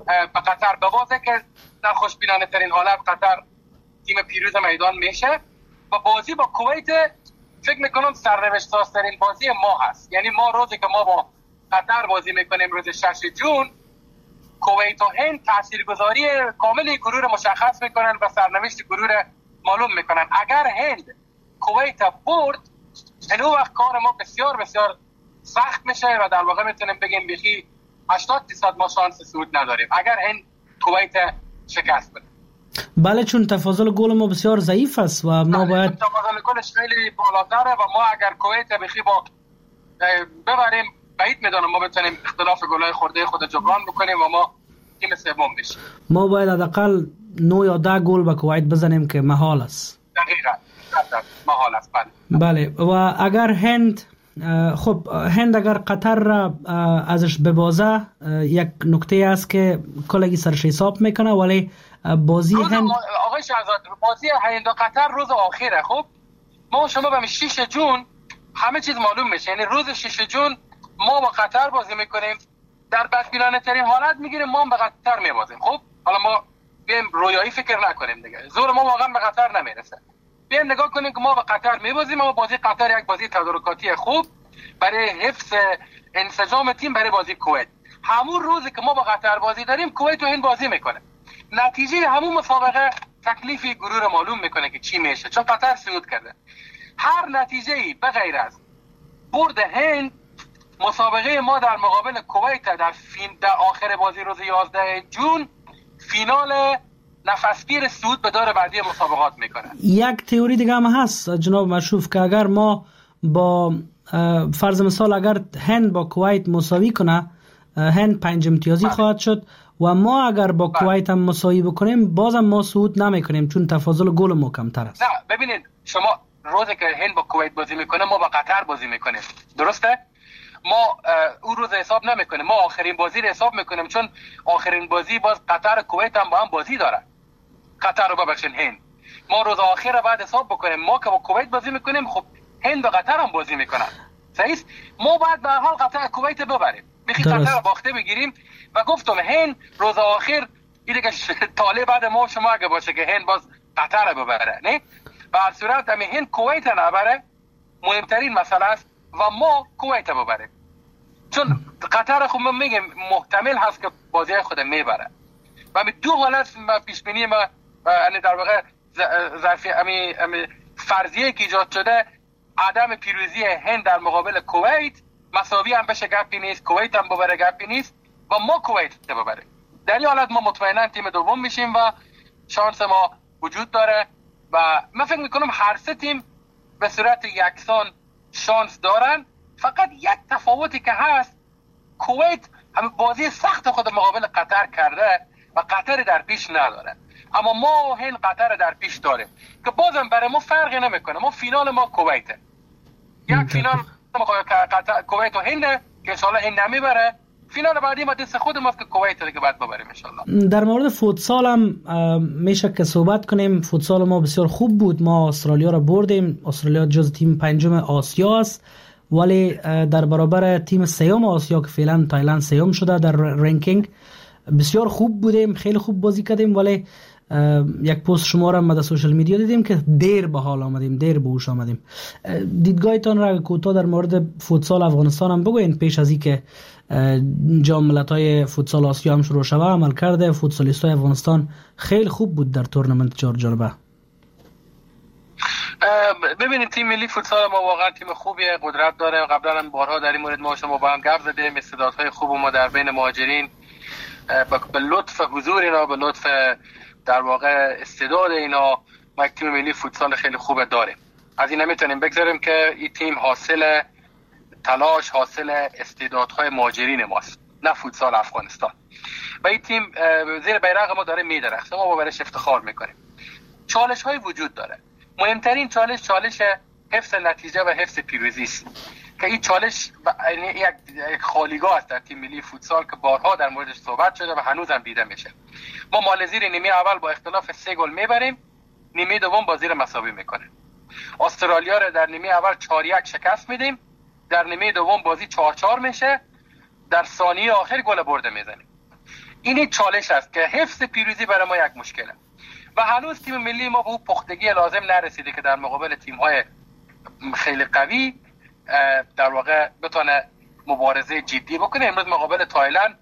به قطر ببازه که در خوشبینانه ترین حالت قطر تیم پیروز میدان میشه و بازی با کویت فکر میکنم سرنوشت سازترین بازی ما هست. یعنی ما روزی که ما با قطر بازی میکنیم روز 6 جون، کویت و هند تاثیرگذاری کامل گروه مشخص میکنن و سرنوشت گروه معلوم میکنن. اگر هند کویت برد این وقت کار ما بسیار بسیار سخت میشه و در واقع میتونیم بگیم بخی 80% ما شانس صعود نداریم اگر هند کویت شکست بده. بله، چون تفاضل گل ما بسیار ضعیف است و ما باید تفاضل گلش خیلی بالاتره و ما اگر کویت بخی با ببریم بعید میدونم ما بتونیم اختلاف گلای خورده خود جبران بکنیم و ما تیم سوم بشیم. ما باید حداقل 9 یا 10 گل به کویت بزنیم که محال است. دقیقاً محال است. بله و اگر هند خب هند اگر قطر را ازش ببازه یک نکته است که کلگی سرش حساب میکنه، ولی بازی هند آقای شهزاد بازی هند و قطر روز آخره. خب ما شما به 6 جون همه چیز معلوم میشه. یعنی روز 6 جون ما با قطر بازی میکنیم، در بدبینانه ترین حالت میگیریم ما به قطر میبازیم. خب حالا ما بیم رویایی فکر نکنیم دیگه، زور ما واقعا به قطر نمیرسه. بیم نگاه کنیم که ما به قطر میبازیم و بازی قطر یک بازی تدارکاتی خوب برای حفظ انسجام تیم برای بازی کویت. همون روزی که ما با قطر بازی داریم کویت و هند بازی میکنه. نتیجه همون مسابقه تکلیف گروه رو معلوم میکنه که چی میشه، چون قطر صعود کرده. هر نتیجه‌ای به غیر از برد هند مسابقه ما در مقابل کویت در آخر بازی روز 11 جون فینال نفسگیر صعود به دور بعدی مسابقات میکنه. یک تئوری دیگه هم هست جناب مشروف که اگر ما با فرض مثال اگر هند با کویت مساوی کنه، هند 5 امتیازی خواهد شد و ما اگر با کویت هم مساوی بکنیم بازم ما صعود نمیکنیم چون تفاضل گل ما کمتر است. نه ببینید شما روزی که هند با کویت بازی میکنه ما با قطر بازی میکنیم، درسته؟ ما اون روز حساب نمیکنیم، ما آخرین بازی رو حساب میکنیم، چون آخرین بازی باز قطر و کویت هم با هم بازی داره. قطر رو ببخشید هند. ما روز آخر رو بعد حساب بکنیم، ما که با کویت بازی میکنیم خب هند و قطر هم بازی میکنن. صحیح؟ ما باید به هر حال قطر کویت ببریم. بخی قطر رو باخته بگیریم و گفتم هند روز آخر این دیگه طالب بعد ما شما اگه باشه که هند باز قطر رو ببره، نه؟ به هر صورت همین هند کویت نبره مهمترین مسئله است و ما کویت ببره. چون قطر خب من میگم محتمل هست که بازی خود میبره و همین دو حالت پیش بینی ما در واقع فرضیه که ایجاد شده عدم پیروزی هند در مقابل کویت مساوی هم بشه گپی نیست، کویت هم ببره گپی نیست و ما کویت ببره. در این حالت ما مطمئنا تیم دوم میشیم و شانس ما وجود داره و من فکر میکنم هر سه تیم به صورت یکسان شانس دارن. فقط یک تفاوتی که هست کویت همه بازی سخت خود مقابل قطر کرده و قطر در پیش نداره، اما ما هند قطر در پیش داریم که بازم برای ما فرقی نمیکنه. ما فینال ما کویته، یک فینال کویت و هند که انشالله هند نمیبره، فینال بعدی ما دست خود ماست که کویت دیگه بعد ببریم انشالله. در مورد فوتسال هم میشه که صحبت کنیم. فوتسال ما بسیار خوب بود، ما استرالیا را بردیم. استرالیا جز تیم 5 آسیا است ولی در برابر تیم 3 آسیا که فعلا تایلند 3 شده در رنکینگ بسیار خوب بودیم، خیلی خوب بازی کردیم. ولی یک پست شما را در سوشال میدیا دیدیم که دیر به حال آمدیم، دیر به هوش آمدیم. دیدگاهتان را کوتاه در مورد فوتسال افغانستان هم بگوین پیش از اینکه جام ملت‌های فوتسال آسیا هم شروع شود. عمل کرده فوتسالیستای افغانستان خیلی خوب بود در تورنمنت 4 جانبه. ببینید تیم ملی فوتسال ما واقعا تیم خوبیه، قدرت داره. قبلا هم بارها در این مورد ما شما با هم گپ زدیم. استعدادهای خوب ما در بین مهاجرین به لطف حضور اینا، به لطف در واقع استعداد اینا ما تیم ملی فوتسال خیلی خوب داریم. از این نمیتونیم بگذاریم که این تیم حاصل تلاش، حاصل استعدادهای مهاجرین ماست، نه فوتسال افغانستان. و این تیم زیر بیرق ما داره میدرخشه، ما برایش افتخار میکنیم. چالش های وجود داره. مهمترین چالش حفظ نتیجه و حفظ پیروزی است که این چالش یک خالیگاه است در تیم ملی فوتسال که بارها در موردش صحبت شده و هنوزم دیده میشه. ما مالزی رو نیمه اول با اختلاف 3 گل میبریم، نیمه دوم بازی رو مساوی میکنه. استرالیا رو در نیمه اول 4-1 شکست میدیم، در نیمه دوم بازی 4-4 میشه، در ثانیه آخر گل برده میزنیم. این چالش است که حفظ پیروزی برای ما یک مشکله و هنوز تیم ملی ما به اون پختگی لازم نرسیده که در مقابل تیم‌های خیلی قوی در واقع بتونه مبارزه جدی بکنه. امروز مقابل تایلند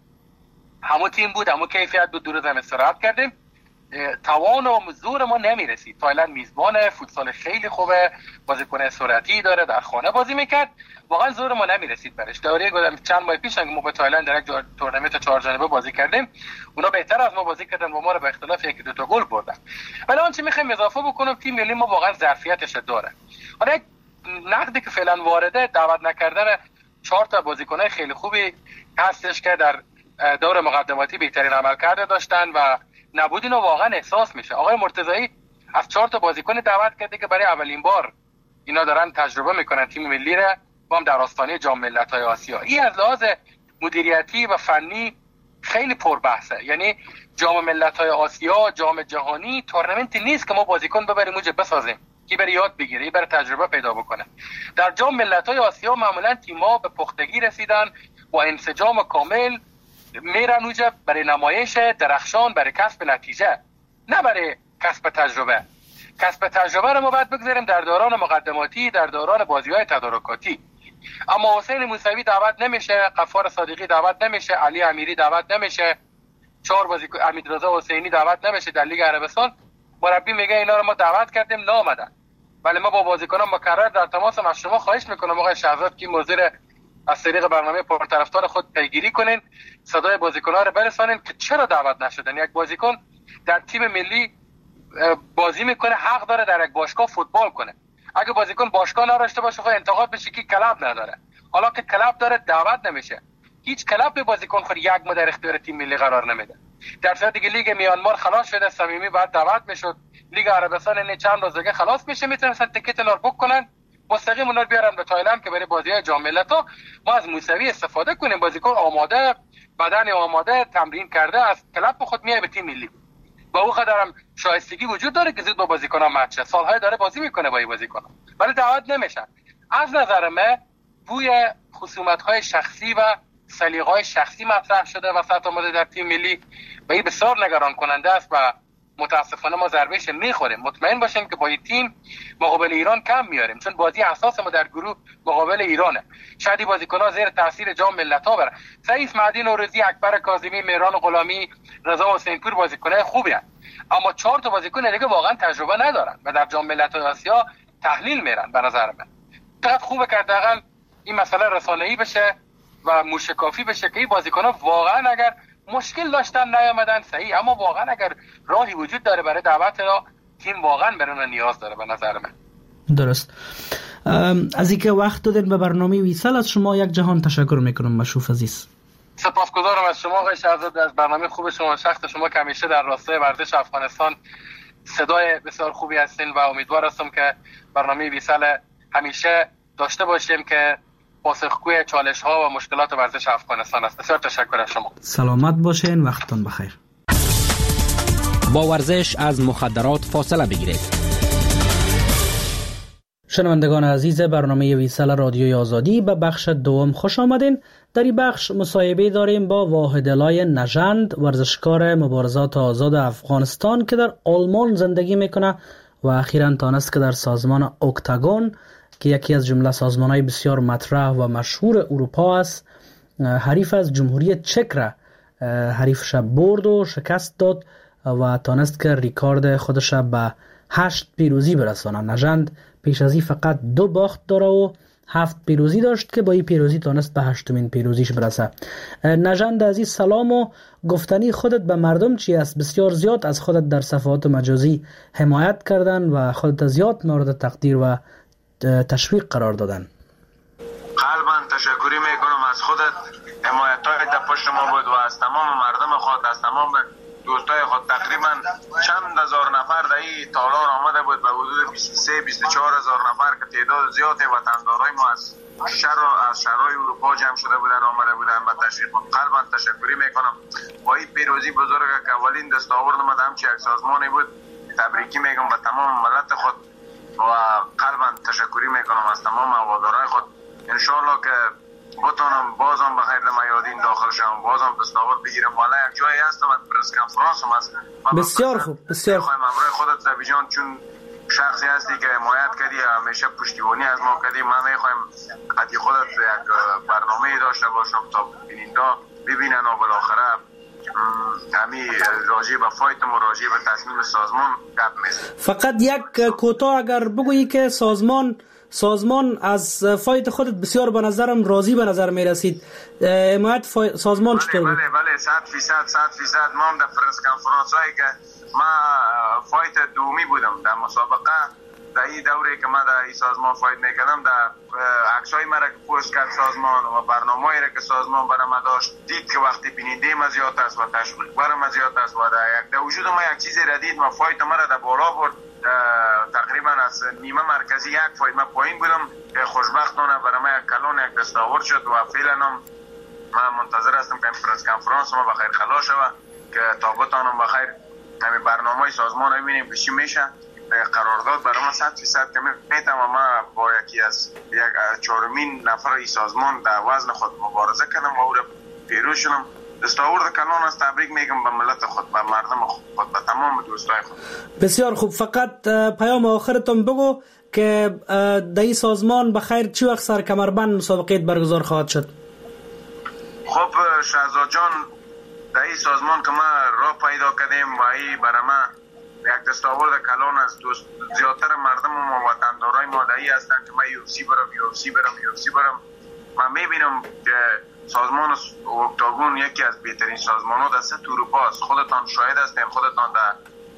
همون تیم بود، همون کیفیت بود، 2 روز هم استراحت کردیم، توان و زور ما نمیرسید. تایلند میزبانه، فوتسال خیلی خوبه، بازیکن سرعتی داره، در خانه بازی میکرد، واقعا زور ما نمیرسید برش. دوره گذشته چند ماه پیش ما با تایلند در یک تورنمنت 4 جانبه بازی کردیم، اونا بهتر از ما بازی کردن و ما رو به اختلاف 1-2 تا گل بردن. ولی آنچه میخوایم اضافه بکنم، تیم ملی ما واقعا ظرفیتش داره. حالا یک نقدی که فعلا وارده دعوت نکردن 4 تا بازیکن خیلی خوبی هستش که در دور مقدماتی بهترین عملکرد داشتن و نبود اینو واقعا احساس میشه. آقای مرتضایی از 4 تا بازیکن دعوت کرده که برای اولین بار اینا دارن تجربه میکنن تیم ملی رو با هم در آستانه جام ملت‌های آسیا. این از لحاظ مدیریتی و فنی خیلی پربحثه. یعنی جام ملت‌های آسیا، جام جهانی تورنمنت نیست که ما بازیکن ببریم اونجا بسازیم که برای یاد بگیره، برای تجربه پیدا بکنه. در جام ملت‌های آسیا معمولا تیم‌ها به پختگی رسیدن با انسجام کامل، میرن اونجا برای نمایش درخشان، برای کسب نتیجه، نه برای کسب تجربه. کسب تجربه رو ما باید بگذاریم در دوران مقدماتی، در دوران بازی‌های تدارکاتی. اما حسین موسوی دعوت نمیشه، غفار صادقی دعوت نمیشه، علی امیری دعوت نمیشه، 4 بازیکن امیررضا حسینی دعوت نمیشه در لیگ عربستان. مربی میگه اینا رو ما دعوت کردیم نامدن. ولی ما با بازیکنان مکرر در تماسم. از شما خواهش میکنم آقای شهزاد که موضوع از طریق برنامه پرطرفدار خود پیگیری کنین، صدای بازیکن‌ها رو برسانین که چرا دعوت نشدن. یک بازیکن در تیم ملی بازی میکنه، حق داره در یک باشگاه فوتبال کنه. اگه بازیکن باشگاه نداشته باشه خب انتقاد بشه که کلاب نداره. حالا که کلاب داره دعوت نمیشه. هیچ کلاب به بازیکن خود یک ما در اختیار تیم ملی قرار نمیده. در صورتی که لیگ میانمار خلاص شده، صمیمی بعد دعوت میشد، لیگ عربستان این چند روز دیگه خلاص میشه، میتونن تیکت نور بوک کنن، مستقیم اونا رو بیارن به تایلند که برای بازی‌های جام ملت‌ها ما از موسوی استفاده کنیم. بازیکن آماده، بدن آماده، تمرین کرده، از کلاب خود میاد به تیم ملی. با اون قدرم شایستگی وجود داره که زود با بازیکن‌ها مچ، سال‌های داره بازی میکنه با این بازیکن‌ها، ولی دعوت نمیشن. از نظر من بوی خصومت‌های شخصی و سلیقه‌های شخصی مطرح شده وسط آمده در تیم ملی و این بسیار نگران کننده است و متاسفانه ما ضربهش میخوریم. مطمئن باشیم که با این تیم مقابل ایران کم میاریم، چون بازی اساس ما در گروه مقابل ایرانه. شاید بازیکن‌ها زیر تاثیر جام ملت‌ها برن. سعید مهدی نوروزی، اکبر کاظمی، مهران غلامی، رضا حسینپور بازیکن‌های خوبی هستند، اما 4 تا بازیکن دیگه واقعا تجربه ندارن و در جام ملت‌های آسیا تحلیل میرن. به نظر من چقدر خوبه که حداقل این مسئله رسانه‌ای بشه و موشکافی بشه که این بازیکن‌ها واقعا اگر مشکل داشتن نیامدن صحیح، اما واقعا اگر راهی وجود داره برای دعوت را، تیم واقعا برای نیاز داره. به نظر من درست. از اینکه وقت دادین به برنامه ویسال از شما یک جهان تشکر میکنم مشروف عزیز. سپاسگزارم از شما آقای شهزاد، از برنامه خوب شما، شخص شما که همیشه در راستای ورزش افغانستان صدای بسیار خوبی هستین و امیدوار هستم که برنامه ویسال همیشه داشته باشیم که پاسخگوی چالش ها و مشکلات ورزش افغانستان است. بسیار تشکر از شما. سلامت باشین، وقتتون بخیر. با ورزش از مخدرات فاصله بگیرید. شنوندگان عزیز برنامه ویسال رادیوی آزادی به بخش دوم خوش آمدین. در این بخش مصاحبه داریم با واحدالله نژند، ورزشکار مبارزات آزاد افغانستان که در آلمان زندگی میکنه و اخیراً تانست که در سازمان اکتاگون که یکی از جمله سازمان‌های بسیار مطرح و مشهور اروپا است، حریف از جمهوری چک را حریفش برد و شکست داد و تانست که ریکارد خودش به 8 پیروزی برسانه. نژند پیش از این فقط 2 باخت داره و 7 پیروزی داشت که با این پیروزی تانست به 8مین پیروزیش برسه. نژند عزیز سلام و گفتنی خودت به مردم چی است؟ بسیار زیاد از خودت در صفحات مجازی حمایت کردن و خودت زیاد مورد تقدیر و تشویق قرار دادن. قلباً تشکری میکنم از خودت، حمایت‌های در پشت ما بود و از تمام مردم خود، از تمام دوستای خود. تقریبا چند هزار نفر در این تالار آمده بود، به حدود 23-24 هزار نفر که تعداد زیادی وطندارای ما از شهرهای اروپا جمع شده بودن، آمده بودن به تشویق. قلباً تشکری میکنم. با این پیروزی بزرگ که اولین دستاورد ما همچی یک سازمانی بود، تبریکی میگم به تمام ملت خود و قلباً تشکری میکنم از تمام هوادارهای خود. انشالله که بتونم بازم بخیر در میادین داخل شم، بازم دستاورد بگیرم. والا یک جایی هستم پرس کنفرانس هم هست. بسیار خوب، بسیار خوب. امروز خودت زبیجان چون شخصی هستی که حمایت کردی، همیشه پشتیبانی از ما کردی، ما میخوایم حتی خودت یک برنامه داشته باشم تا بیننده ببینن و بالاخره همی راجع به فایتم و راجع به تصمیم سازمان گپ میزنیم. فقط یک کوتاه اگر بگویی که سازمان از فایت خودت بسیار به نظرم راضی به نظر می رسید. حمایت سازمان چطور بود؟ بله 100% ما هم در پرس کنفرانس هایی که ما فایت دومی بودم در مسابقه، در این دوره که ما در این سازمان فایت میکردم، در عکسای ما را که پوست کرد سازمان و برنامه‌ای را که سازمان برای ما داشت، دید که وقتی بیننده ما زیاد است و تشویق برای ما زیاد است و در وجود ما یک چیزی را دید، ما فایت ما را در بالا برد. تقریبا از نیمه مرکزی یک فایت ما پایین بودم که خوشبختانه برای ما یک کلون یک دستاورد شد و فعلا ما منتظر هستم که پرس کنفرانس ما بخیر خلاص شود که تا بتانم بخیر همین برنامه سازمان رو ببینیم که چی میشه. قرارداد برای ما 100% که میتونم ما با یکی از چهارمین نفر ای سازمان در وزن خود مبارزه کنم و او را پیروز شدم. دستاورد کلان است. تبریک میگم به ملت خود، به مردم خود، به تمام دوستای خود. بسیار خوب. فقط پیام آخرتون بگو که در این سازمان بخیر چی وقت سر کمربند مسابقه برگزار خواهد شد؟ خب شهزاد جان، در این سازمان که ما راه پیدا کردیم و این برای ما یک دستاورد کلان است. زیادتر مردم ما وطندارای ما در این هستند که ما UFC برم. من میبینم که سازمان اکتاگون یکی از بهترین سازمان‌ها در سطح اروپا است. خودتان شاهد هستین، خودتان در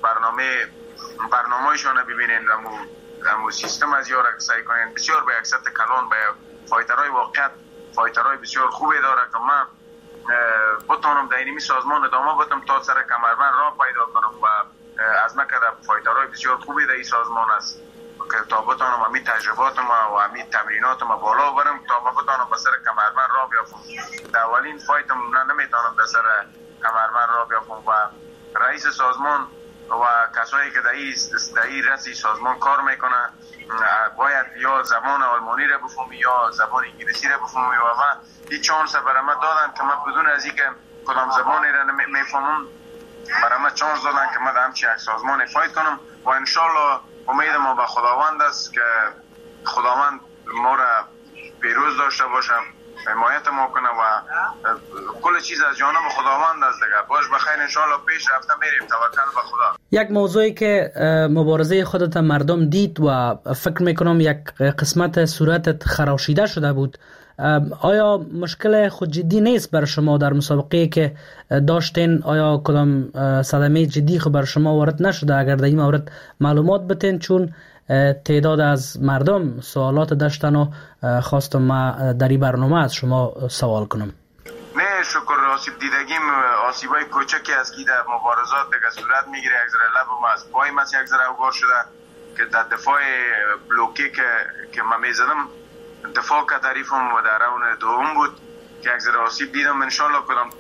برنامه‌شان ببینید، امو سیستم از یارک سعی کنین بسیار به یک سطح کلان، به فایترهای واقعیت، فایترهای بسیار خوبی داره که من بتونم در این سازمان ادامه بدم تا سر کمربند راه پیدا کنم و از مکر فایترهای بسیار خوبی در این سازمان است که تا بتونم همین تجربات ما و همین تمرینات ما بالا برم تا ما بتونم به سر کمربند راه بیافتم. در اولین فایتم نمیتونم به سر کمربند راه بیافتم و رئیس سازمان و کسایی که در این رأس سازمان کار میکنه باید یا زبان آلمانی را بفهمی یا زبان انگلیسی را بفهمی و من این چانس برای من دادن که من بدون از اینکه کدام زبانی را میفهمم برای من چانس دادن که من در همچین یک سازمان فایت کنم و انشالله امید ما به خداوند است که خداوند ما را پیروز داشته باشم، حمایت ما کنه و کل چیز از جانب خداوند است دیگه. باش بخیر انشالله پیش رفته میریم، توکل به خدا. یک موضوعی که مبارزه خودت مردم دید و فکر میکنم یک قسمت صورتت خراشیده شده بود، آیا مشکل خود جدی نیست بر شما در مسابقه که داشتین؟ آیا کدام صدمه جدی خود بر شما وارد نشده؟ اگر در این مورد معلومات بتین، چون تعداد از مردم سوالات داشتن و خواستم ما در این برنامه از شما سوال کنم. نه شکر، آسیب دیدگیم آسیبای کوچکی است که در مبارزات دیگه صورت میگیره. یک ذره لبم از پای من یک ذره اوگار شده که در دفاع بلوکی که من میزدم دفاع که تعریفم و در راون دوم بود که یک ذره آسیب دیدم. انشالله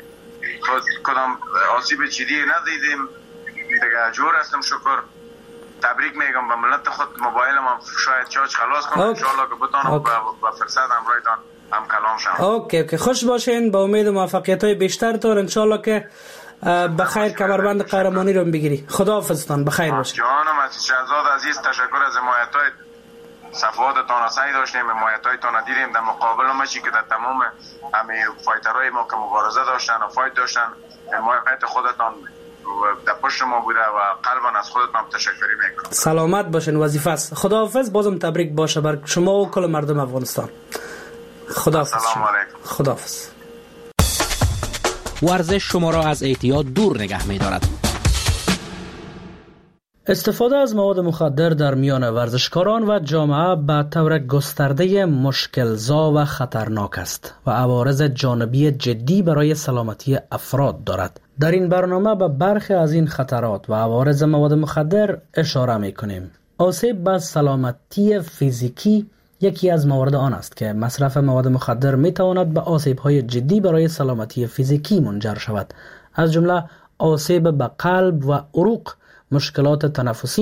کدام آسیب جدی ندیدیم دیگه، جور هستم. شکر، تبریک میگم به ملت خود. موبایلم هم شاید چارج خلاص کنم انشالله که بتونم با فرصت همراهتان هم کلام شم. اوکی، خوش باشین. با امید موفقیت های بیشتر تر انشالله که بخیر کمربند قهرمانی رو بگیری. خداحافظتان، بخیر باشین. جانم از شهزاد عزیز، تشکر از حمایت‌های صفحاتتان. سعی داشتیم حمایت‌هایتان دیدیم در مقابل ماشی که در تمام همه فایترهای ما که مبارزه داشتن و فایت داشتن، حمایت خودتان در پشت ما بوده و قلبا از خودتان تشکری میکنم. سلامت باشین، وظیفه است. خداحافظ. بازم تبریک باشه بر شما و کل مردم افغانستان. خداحافظ. سلام علیکم. خداحافظ. ورزش شما را از اعتیاد دور نگه می‌دارد. استفاده از مواد مخدر در میان ورزشکاران و جامعه به طور گسترده مشکل‌زا و خطرناک است و عوارض جانبی جدی برای سلامتی افراد دارد. در این برنامه به برخی از این خطرات و عوارض مواد مخدر اشاره می‌کنیم. آسیب به سلامتی فیزیکی یکی از موارد آن است که مصرف مواد مخدر می‌تواند به آسیب‌های جدی برای سلامتی فیزیکی منجر شود، از جمله آسیب به قلب و عروق، مشکلات تنفسی،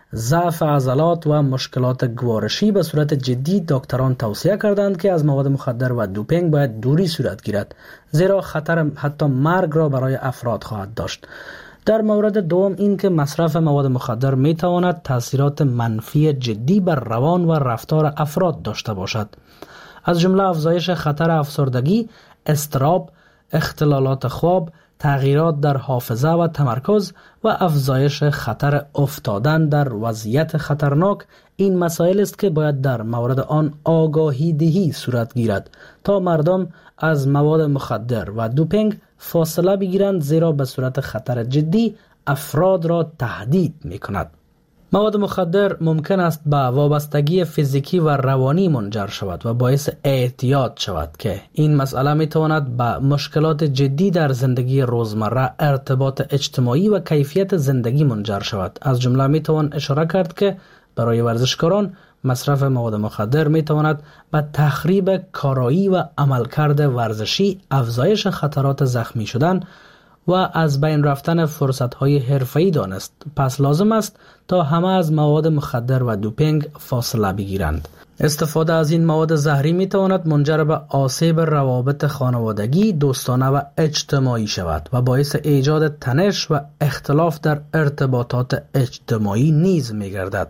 ضعف عضلات و مشکلات گوارشی به صورت جدی دکتران توصیه کردند که از مواد مخدر و دوپینگ باید دوری صورت گیرد، زیرا خطر حتی مرگ را برای افراد خواهد داشت. در مورد دوم این که مصرف مواد مخدر می تواند تاثیرات منفی جدی بر روان و رفتار افراد داشته باشد، از جمله افزایش خطر افسردگی، اضطراب، اختلالات خواب، تغییرات در حافظه و تمرکز و افزایش خطر افتادن در وضعیت خطرناک. این مسائل است که باید در مورد آن آگاهی دهی صورت گیرد تا مردم از مواد مخدر و دوپینگ فاصله بگیرند، زیرا به صورت خطر جدی افراد را تهدید می کند. مواد مخدر ممکن است به وابستگی فیزیکی و روانی منجر شود و باعث اعتیاد شود که این مسئله می تواند به مشکلات جدی در زندگی روزمره، ارتباط اجتماعی و کیفیت زندگی منجر شود. از جمله می توان اشاره کرد که برای ورزشکاران مصرف مواد مخدر می تواند به تخریب کارایی و عملکرد ورزشی، افزایش خطرات زخمی شدن و از بین رفتن فرصت‌های حرفه‌ای دانست. پس لازم است تا همه از مواد مخدر و دوپینگ فاصله بگیرند. استفاده از این مواد زهری می تواند منجر به آسیب روابط خانوادگی، دوستانه و اجتماعی شود و باعث ایجاد تنش و اختلاف در ارتباطات اجتماعی نیز می گردد.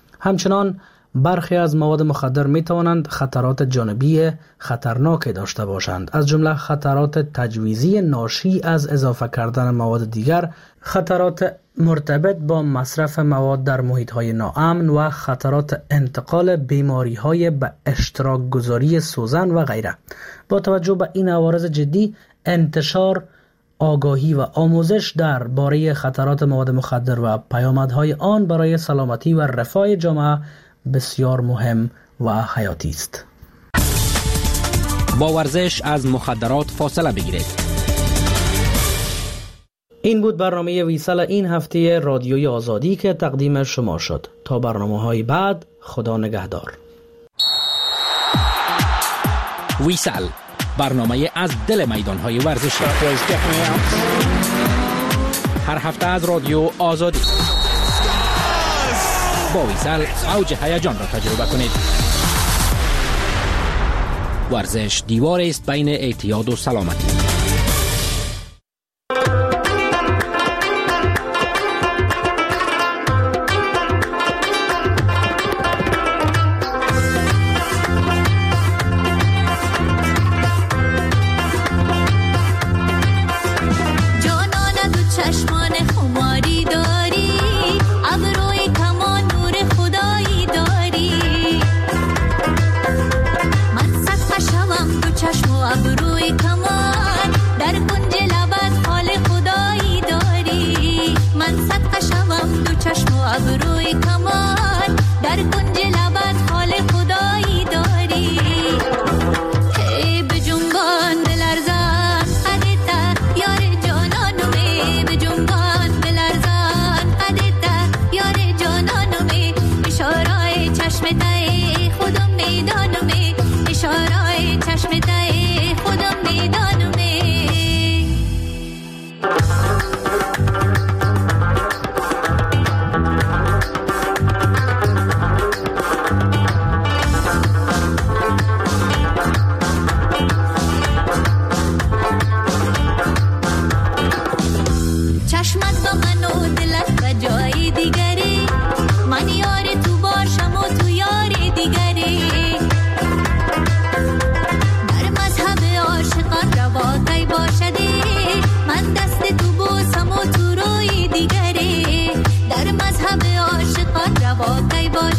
همچنان برخی از مواد مخدر می توانند خطرات جانبی خطرناک داشته باشند، از جمله خطرات تجویزی ناشی از اضافه کردن مواد دیگر، خطرات مرتبط با مصرف مواد در محیط‌های ناامن و خطرات انتقال بیماری‌های به اشتراک گذاری سوزن و غیره. با توجه به این عوارض جدی، انتشار آگاهی و آموزش درباره خطرات مواد مخدر و پیامدهای آن برای سلامتی و رفاه جامعه بسیار مهم و حیاتی است. با ورزش از مخدرات فاصله بگیرید. این بود برنامه ویسال این هفته رادیوی آزادی که تقدیم شما شد. تا برنامه‌های بعد، خدا نگهدار. ویسال، برنامه از دل میدان‌های ورزشی. هر هفته از رادیو آزادی. با ویسال اوج هیجان را تجربه کنید. ورزش دیوار است بین اعتیاد و سلامتی. در مذهب عاشقان روا کی باشه